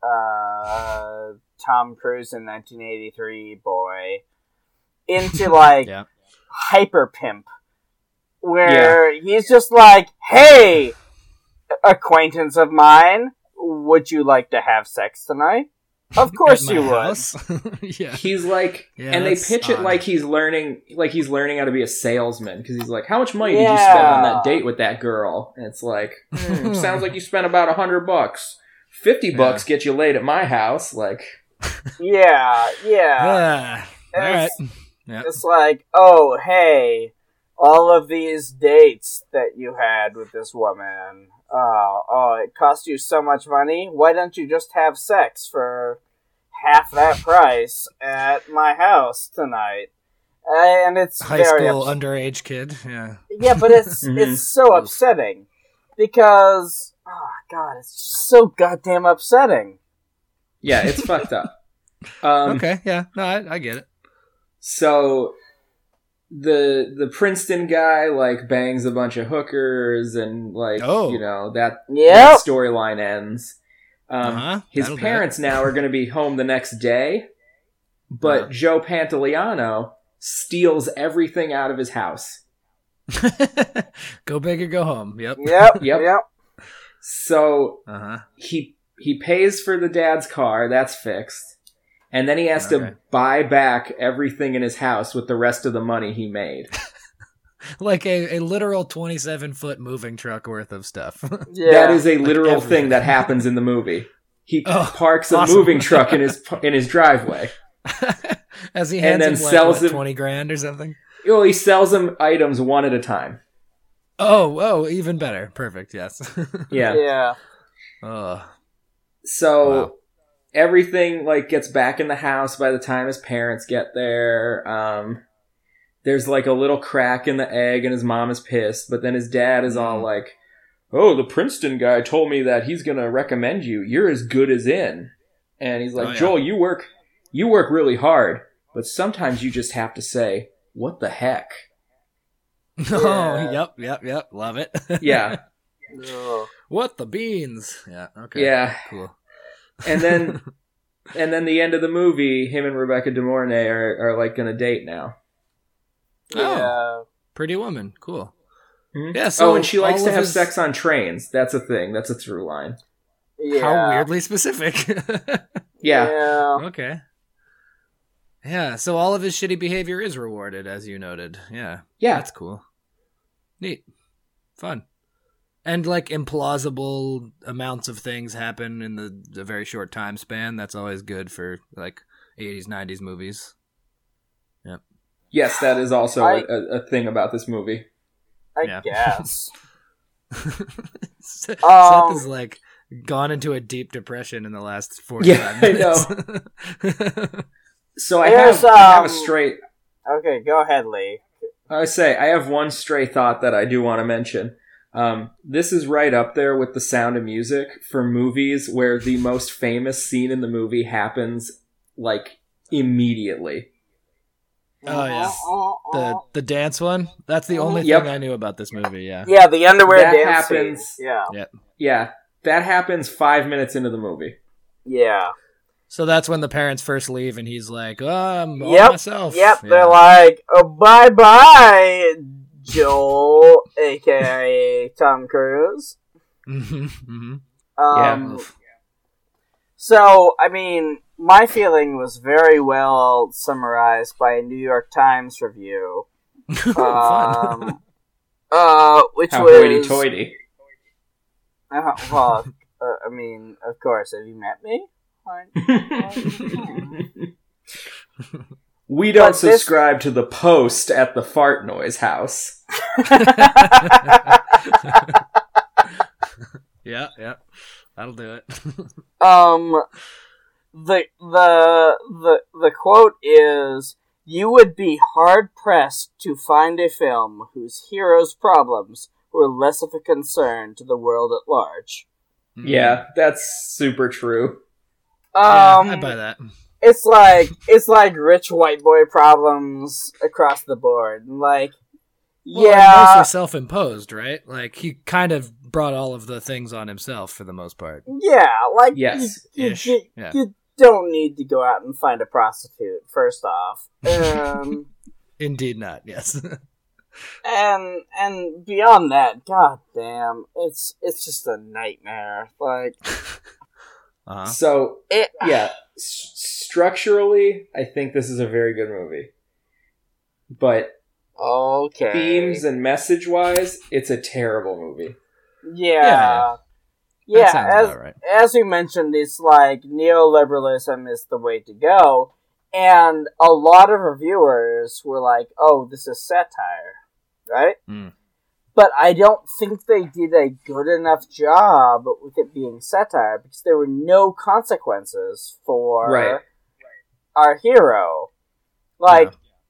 Tom Cruise in 1983 boy, into, like, Yeah. hyper pimp, where he's just like, "Hey, acquaintance of mine, would you like to have sex tonight?" Of course At my you would. house. Yeah. He's like, Yeah, and they that's pitch it odd. like he's learning how to be a salesman, because he's like, "How much money did you spend on that date with that girl?" And it's like, sounds like you spent about $100. $50 get you laid at my house. Like, Yeah. Yeah. All right. It's- Yeah. It's like, "Oh, hey, all of these dates that you had with this woman, it cost you so much money. Why don't you just have sex for half that price at my house tonight?" And it's High very school upset- underage kid. Yeah. Yeah, but it's it's so upsetting because, oh god, it's just so goddamn upsetting. yeah, it's fucked up. Okay. Yeah. No, I get it. So the Princeton guy, like, bangs a bunch of hookers, and, like, that Yep. storyline ends. His That'll do parents now are going to be home the next day, but Joe Pantoliano steals everything out of his house. it. Go big or go home. Yep. Yep. Yep. So Uh-huh. he pays for the dad's car, that's fixed. And then he has Okay. to buy back everything in his house with the rest of the money he made. Like a literal 27-foot moving truck worth of stuff. Yeah. That is a literal everything. thing that happens in the movie. he parks a moving truck in his driveway. As he hands then him sells him $20,000 or something. Well, he sells him items one at a time. Oh, even better. Perfect. Yes. Yeah. Yeah. So Wow. everything like gets back in the house by the time his parents get there. There's like a little crack in the egg, and his mom is pissed. But then his dad is all like, "Oh, the Princeton guy told me that he's gonna recommend you. You're as good as in." And he's like, "Joel, you work really hard, but sometimes you just have to say, what the heck?" Oh, yep. Love it. Yeah. Ugh. What the beans? Yeah. Okay. Yeah. Cool. And then the end of the movie, him and Rebecca De Mornay are like gonna date now. Yeah. Pretty Woman. Cool. Mhm. Yeah. So and she likes all to of have his- sex on trains. That's a thing. That's a through line. Yeah. How weirdly specific. Yeah. Yeah. Okay. Yeah. So all of his shitty behavior is rewarded, as you noted. Yeah. Yeah. That's cool. Neat. Fun. And like implausible amounts of things happen in the very short time span. That's always good for like 80s, 90s movies. Yep. Yes, that is also a thing about this movie. I guess. Seth Um, is like gone into a deep depression in the last 45 Yeah, I minutes. So I There's, have a stray. Okay, go ahead, Lee. I have one stray thought that I do want to mention. This is right up there with The Sound of Music for movies where the most famous scene in the movie happens like immediately. Oh yeah, the dance one. That's the only Yep. thing I knew about this movie. Yeah. Yeah, the underwear That dance happens. scene. Yeah. Yeah, that happens 5 minutes into the movie. Yeah. So that's when the parents first leave, and he's like, "Oh, I'm all Yep. myself." Yep. Yeah. They're like, "Oh, bye bye, Joel, aka Tom Cruise." Mhm. Yeah. So, I mean, my feeling was very well summarized by a New York Times review. Fun. Which How was hoity-toity. well, I mean, of course. Have you met me? We don't But this- subscribe to the post at the fart noise house. Yeah, that'll do it. The quote is, "You would be hard pressed to find a film whose hero's problems were less of a concern to the world at large." Yeah, that's super true. Yeah, I buy that. It's like rich white boy problems across the board. Like, Well, yeah, and mostly self-imposed, right? Like he kind of brought all of the things on himself for the most part. yeah, like Yes. Ish, you yeah. don't need to go out and find a prostitute. First off, Indeed, not. Yes. and beyond that, god damn, it's just a nightmare. Like, Uh-huh. So, it, yeah, structurally, I think this is a very good movie. But okay, themes and message-wise, it's a terrible movie. yeah. That sounds about right. As we mentioned, it's like neoliberalism is the way to go, and a lot of reviewers were like, "Oh, this is satire," right? Mm. But I don't think they did a good enough job with it being satire because there were no consequences for Right. our hero. Like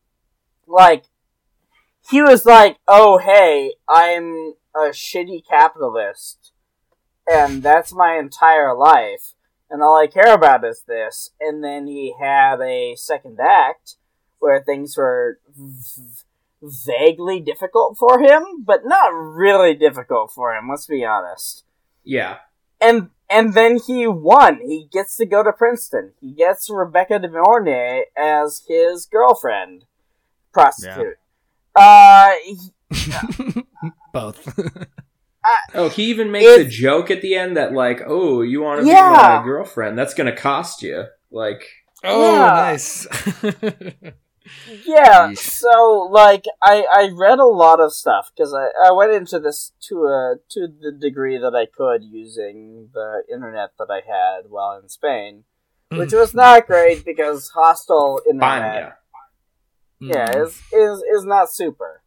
he was like, "Oh, hey, I'm a shitty capitalist, and that's my entire life, and all I care about is this." And then he had a second act where things were vaguely difficult for him, but not really difficult for him, let's be honest. Yeah. And then he won. He gets to go to Princeton. He gets Rebecca De Mornay as his girlfriend. Prostitute. Both. Oh, he even makes a joke at the end that, like, "Oh, you want to be my girlfriend? That's going to cost you." Like, Oh, Yeah. nice. Yeah, Yeesh. so, like, I read a lot of stuff, because I went into this to the degree that I could using the internet that I had while in Spain, which was not great, because hostile internet, Banya. is not super.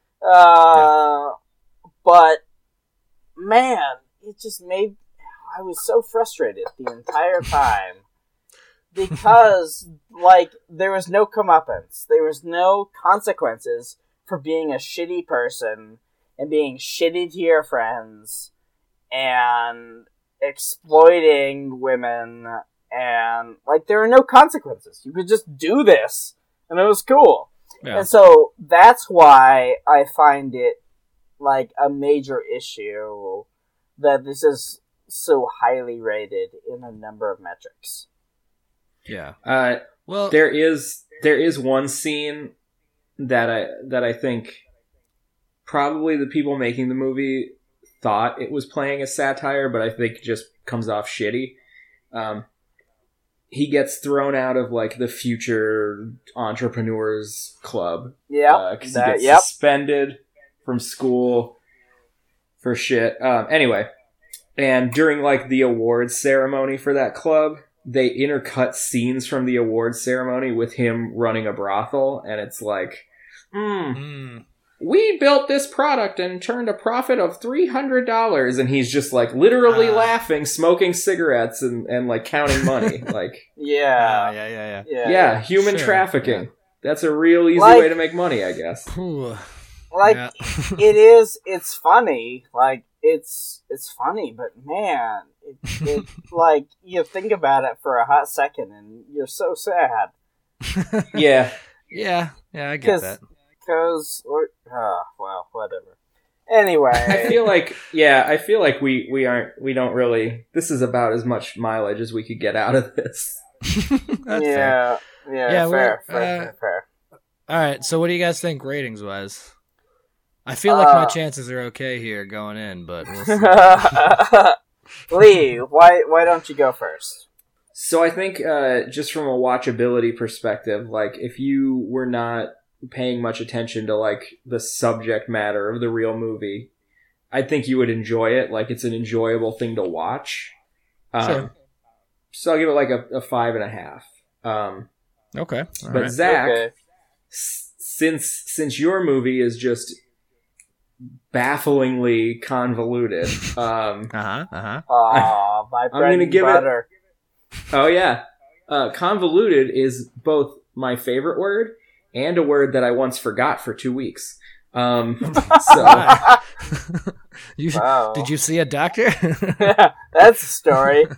But, man, it just made... I was so frustrated the entire time. Because, like, there was no comeuppance. There was no consequences for being a shitty person and being shitty to your friends and exploiting women and, like, there were no consequences. You could just do this and it was cool. Yeah. And so that's why I find it, like, a major issue that this is so highly rated in a number of metrics. Yeah. Well, there is one scene that I think probably the people making the movie thought it was playing a satire, but I think it just comes off shitty. He gets thrown out of, like, the Future Entrepreneurs Club. Yeah, because he gets suspended from school for shit. Anyway, and during, like, the awards ceremony for that club, they intercut scenes from the awards ceremony with him running a brothel, and it's like, we built this product and turned a profit of $300, and he's just, like, literally laughing, smoking cigarettes, and like, counting money. Like, Yeah, human trafficking. Yeah. That's a real easy way to make money, I guess. Like, it's funny. Like, it's funny, but man, it like, you think about it for a hot second and you're so sad. Yeah, I get that. Because, well, whatever. Anyway, I feel like we don't really. This is about as much mileage as we could get out of this. Fair. Fair. All right, so what do you guys think ratings wise? I feel like my chances are okay here going in, but we'll see. Lee, why don't you go first? So I think just from a watchability perspective, like, if you were not paying much attention to, like, the subject matter of the real movie, I think you would enjoy it. Like, it's an enjoyable thing to watch. Sure. So I'll give it like a 5.5. Okay. All right. Zach, since your movie is just bafflingly convoluted, my bread I'm gonna and give butter. Oh yeah, convoluted is both my favorite word and a word that I once forgot for 2 weeks. Wow. Did you see a doctor? That's a story.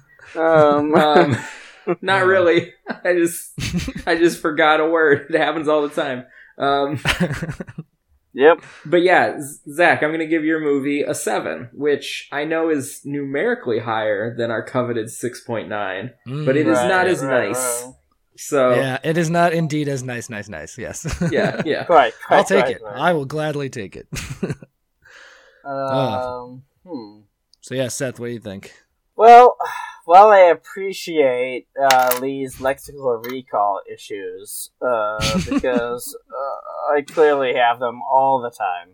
Not really. I just forgot a word. It happens all the time. Yep. But yeah, Zach, I'm going to give your movie a 7, which I know is numerically higher than our coveted 6.9, but it is not as nice. Right. So yeah, it is not indeed as nice. Yes. Yeah. Right. I'll take it. I will gladly take it. So yeah, Seth, what do you think? Well, I appreciate Lee's lexical recall issues because I clearly have them all the time.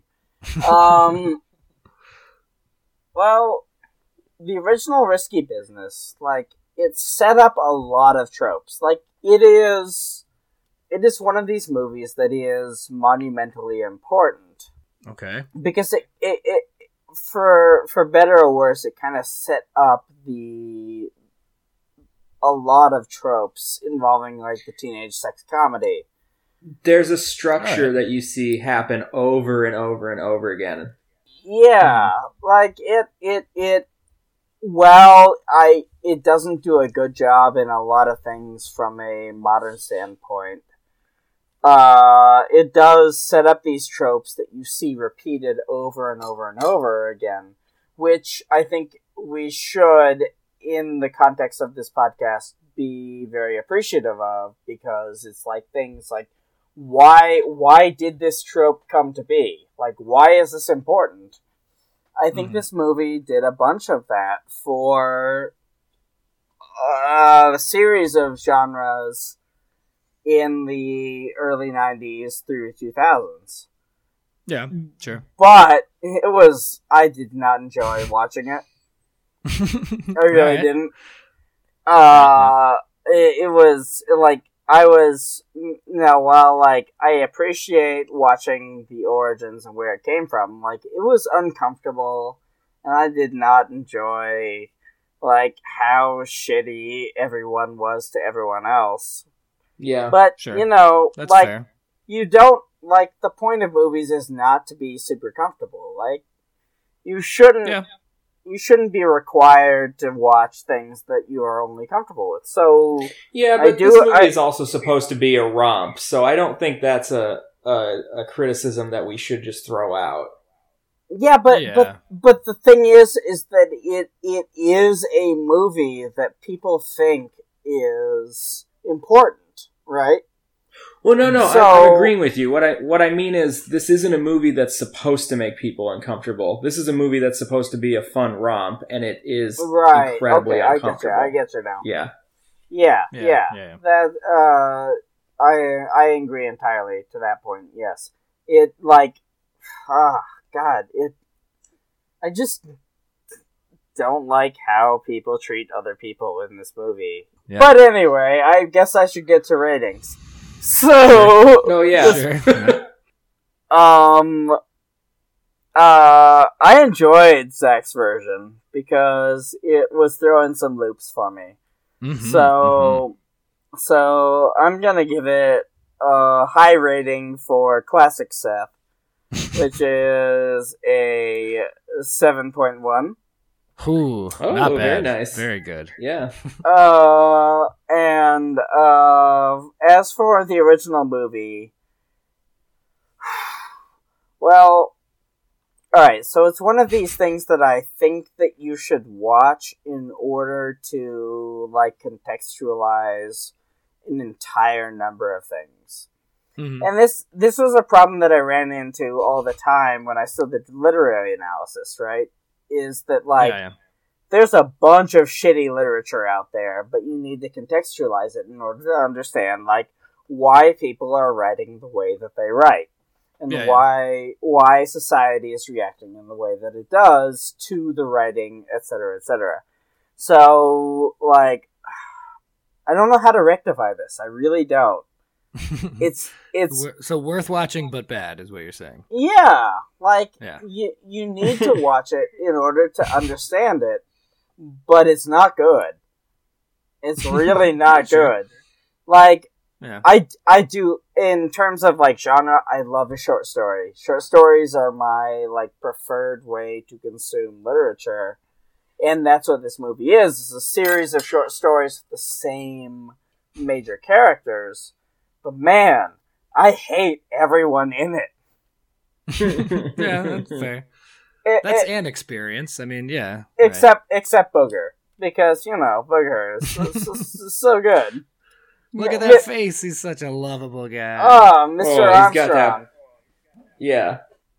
Well, the original Risky Business, like, it set up a lot of tropes. Like, it is one of these movies that is monumentally important. Okay. Because it for better or worse, it kind of set up a lot of tropes involving, like, the teenage sex comedy. There's a structure that you see happen over and over and over again. Yeah, like, it doesn't do a good job in a lot of things from a modern standpoint. It does set up these tropes that you see repeated over and over and over again, which I think we should, in the context of this podcast, be very appreciative of, because it's like things like, why did this trope come to be? Like, why is this important? I think this movie did a bunch of that for a series of genres in the early 90s through 2000s. Yeah, sure. But I did not enjoy watching it. I really didn't. It was like, while like I appreciate watching the origins and where it came from, like, it was uncomfortable, and I did not enjoy like how shitty everyone was to everyone else. Yeah. But Sure. That's like, fair. you don't, like, the point of movies is not to be super comfortable. Like, you shouldn't be required to watch things that you are only comfortable with. So yeah, but this movie is also supposed to be a romp, so I don't think that's a criticism that we should just throw out. Yeah, but the thing is that it is a movie that people think is important, right? Well, no, So, I'm agreeing with you. What I mean is, this isn't a movie that's supposed to make people uncomfortable. This is a movie that's supposed to be a fun romp, and it is incredibly uncomfortable. I get you now. Yeah. Yeah. That I agree entirely to that point. Yes, it like, God, I just don't like how people treat other people in this movie. Yeah. But anyway, I guess I should get to ratings. So, no, yeah, sure. I enjoyed Zach's version because it was throwing some loops for me. Mm-hmm, So I'm gonna give it a high rating for Classic Seth, which is a 7.1. Ooh, not bad. Very nice. Very good. Yeah. And as for the original movie, well, alright, so it's one of these things that I think that you should watch in order to, like, contextualize an entire number of things. Mm-hmm. And this was a problem that I ran into all the time when I still did literary analysis, right? Is that, like, there's a bunch of shitty literature out there, but you need to contextualize it in order to understand, like, why people are writing the way that they write. And why society is reacting in the way that it does to the writing, etc., etc. So, like, I don't know how to rectify this. I really don't. It's so worth watching but bad is what you're saying. Yeah, like, you need to watch it in order to understand it, but it's not good. It's really not good. Like, I do, in terms of, like, genre, I love a short story. Short stories are my, like, preferred way to consume literature, and that's what this movie is. It's a series of short stories with the same major characters. But man, I hate everyone in it. Yeah, that's fair. That's an experience. I mean, yeah. Except Booger. Because, you know, Booger is so good. Look at that face. He's such a lovable guy. Oh, Mr. Armstrong. Yeah.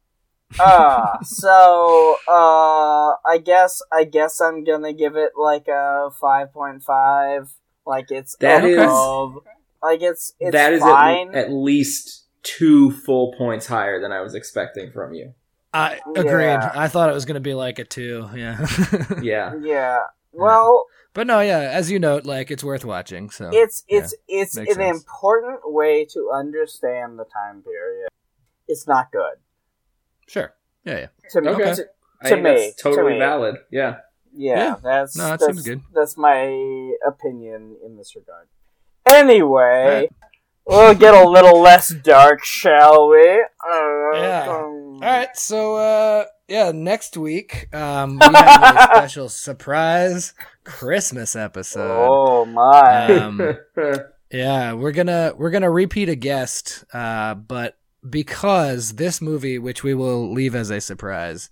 So, I guess I'm gonna give it, like, a 5.5. Like, it's above... Like, it's that is fine. At least 2 full points higher than I was expecting from you. I agreed. Yeah. I thought it was going to be like a 2. Yeah. Yeah. Well, but no, yeah. As you note, like, it's worth watching. So it's an important way to understand the time period. It's not good. Sure. Yeah. To me, okay. to me, that's totally valid. Yeah. Yeah. That seems good. That's my opinion in this regard. Anyway, we'll get a little less dark, shall we? All right, so, next week, we have a special surprise Christmas episode. Oh, my. Yeah, we're gonna repeat a guest, but because this movie, which we will leave as a surprise,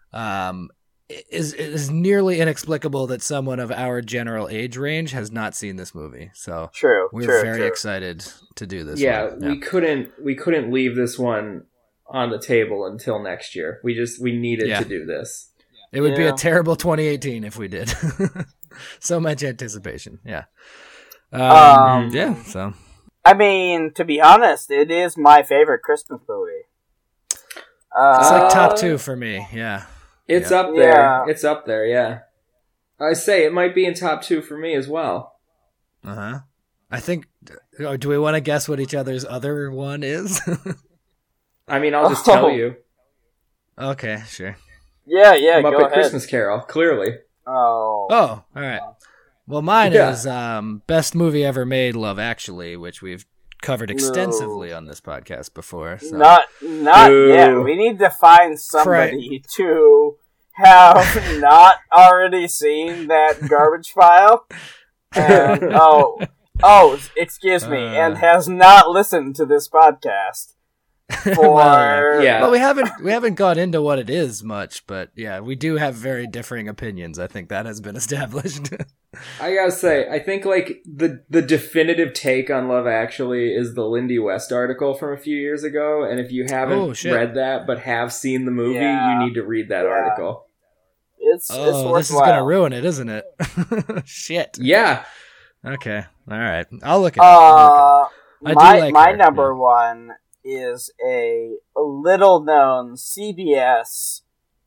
is nearly inexplicable that someone of our general age range has not seen this movie. So we're very excited to do this. Yeah, we couldn't leave this one on the table until next year. We needed to do this. It would be a terrible 2018 if we did. So much anticipation. Yeah. So I mean, to be honest, it is my favorite Christmas movie. It's like top 2 for me, yeah. It's up there. Yeah. It's up there, yeah. I say it might be in top 2 for me as well. Uh-huh. I think... do we want to guess what each other's other one is? I mean, I'll just tell you. Okay, sure. Yeah, go Muppet ahead. Christmas Carol, clearly. Oh, all right. Well, mine is Best Movie Ever Made, Love Actually, which we've covered extensively on this podcast before. So. Not yet. We need to find somebody to have not already seen that garbage file. And, excuse me, and has not listened to this podcast. Well, we haven't gone into what it is much, but yeah, we do have very differing opinions. I think that has been established. I gotta say, I think like the definitive take on Love Actually is the Lindy West article from a few years ago, and if you haven't read that but have seen the movie, you need to read that article. It's worthwhile. This is gonna ruin it, isn't it? Shit. Yeah. Okay. All right. I'll look at it. My number one is a little known CBS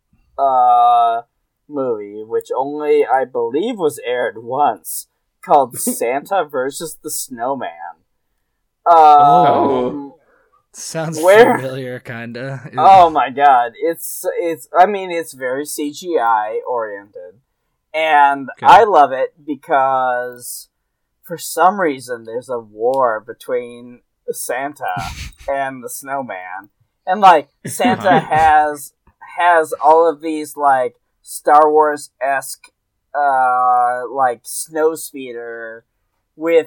movie, which only I believe was aired once, called Santa versus the Snowman. Sounds familiar, kinda. Oh my god, it's very CGI oriented, and I love it because for some reason there's a war between Santa and the Snowman, and like Santa has all of these like Star Wars-esque like snow speeder with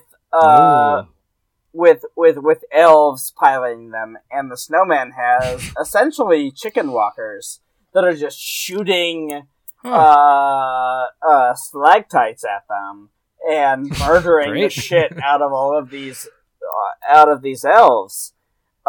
elves piloting them, and the Snowman has essentially chicken walkers that are just shooting stalactites at them and murdering the shit out of all of these elves.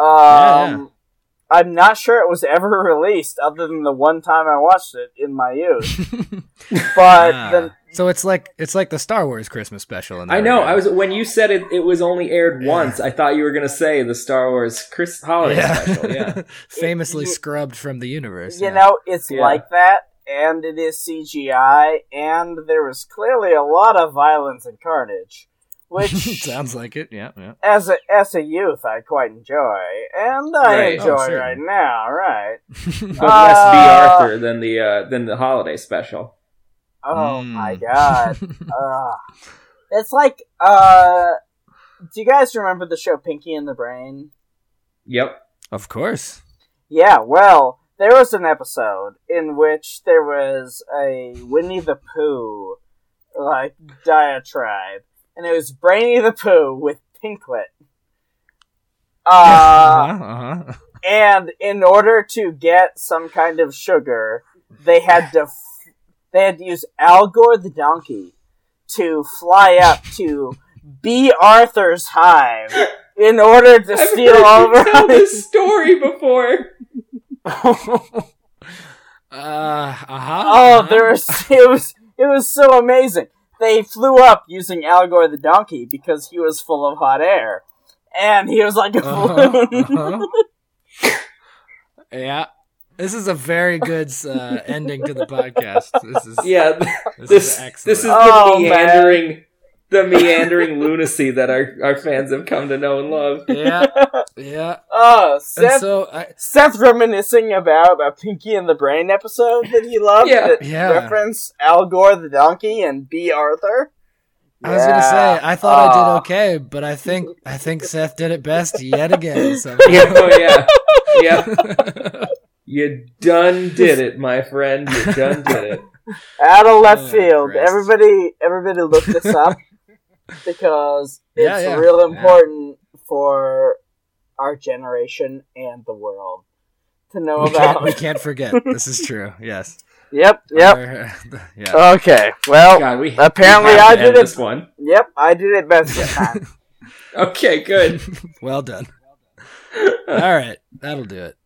I'm not sure it was ever released, other than the one time I watched it in my youth. But so it's like the Star Wars Christmas special. I know. When you said it was only aired once. I thought you were going to say the Star Wars holiday special. Yeah, famously scrubbed from the universe. You know, it's like that, and it is CGI, and there was clearly a lot of violence and carnage. Which sounds like it, yeah. As a youth, I quite enjoy, and I enjoy right now, right? But less B. Arthur than the holiday special. Oh my god! It's like, do you guys remember the show Pinky and the Brain? Yep, of course. Yeah, well, there was an episode in which there was a Winnie the Pooh like diatribe. And it was Brainy the Pooh with Pinklet. And in order to get some kind of sugar, they had to use Al Gore the donkey to fly up to B. Arthur's hive in order to steal all of tell this story before. It was so amazing. They flew up using Al Gore the donkey because he was full of hot air. And he was like a balloon. Yeah. This is a very good ending to the podcast. This is the meandering lunacy that our fans have come to know and love. Yeah. Oh, Seth reminiscing about a Pinky and the Brain episode that he loved that referenced Al Gore the donkey and B. Arthur. I was gonna say I thought I did okay, but I think Seth did it best yet again. So. Yeah. You done did it, my friend. You done did it. Out of left field. Christ. Everybody look this up because it's real important for our generation and the world to know about. We can't forget. This is true. Yes. Yep. Okay. Well, God, apparently I did it. This one. Yep, I did it best this time. Okay, good. Well done. All right, that'll do it.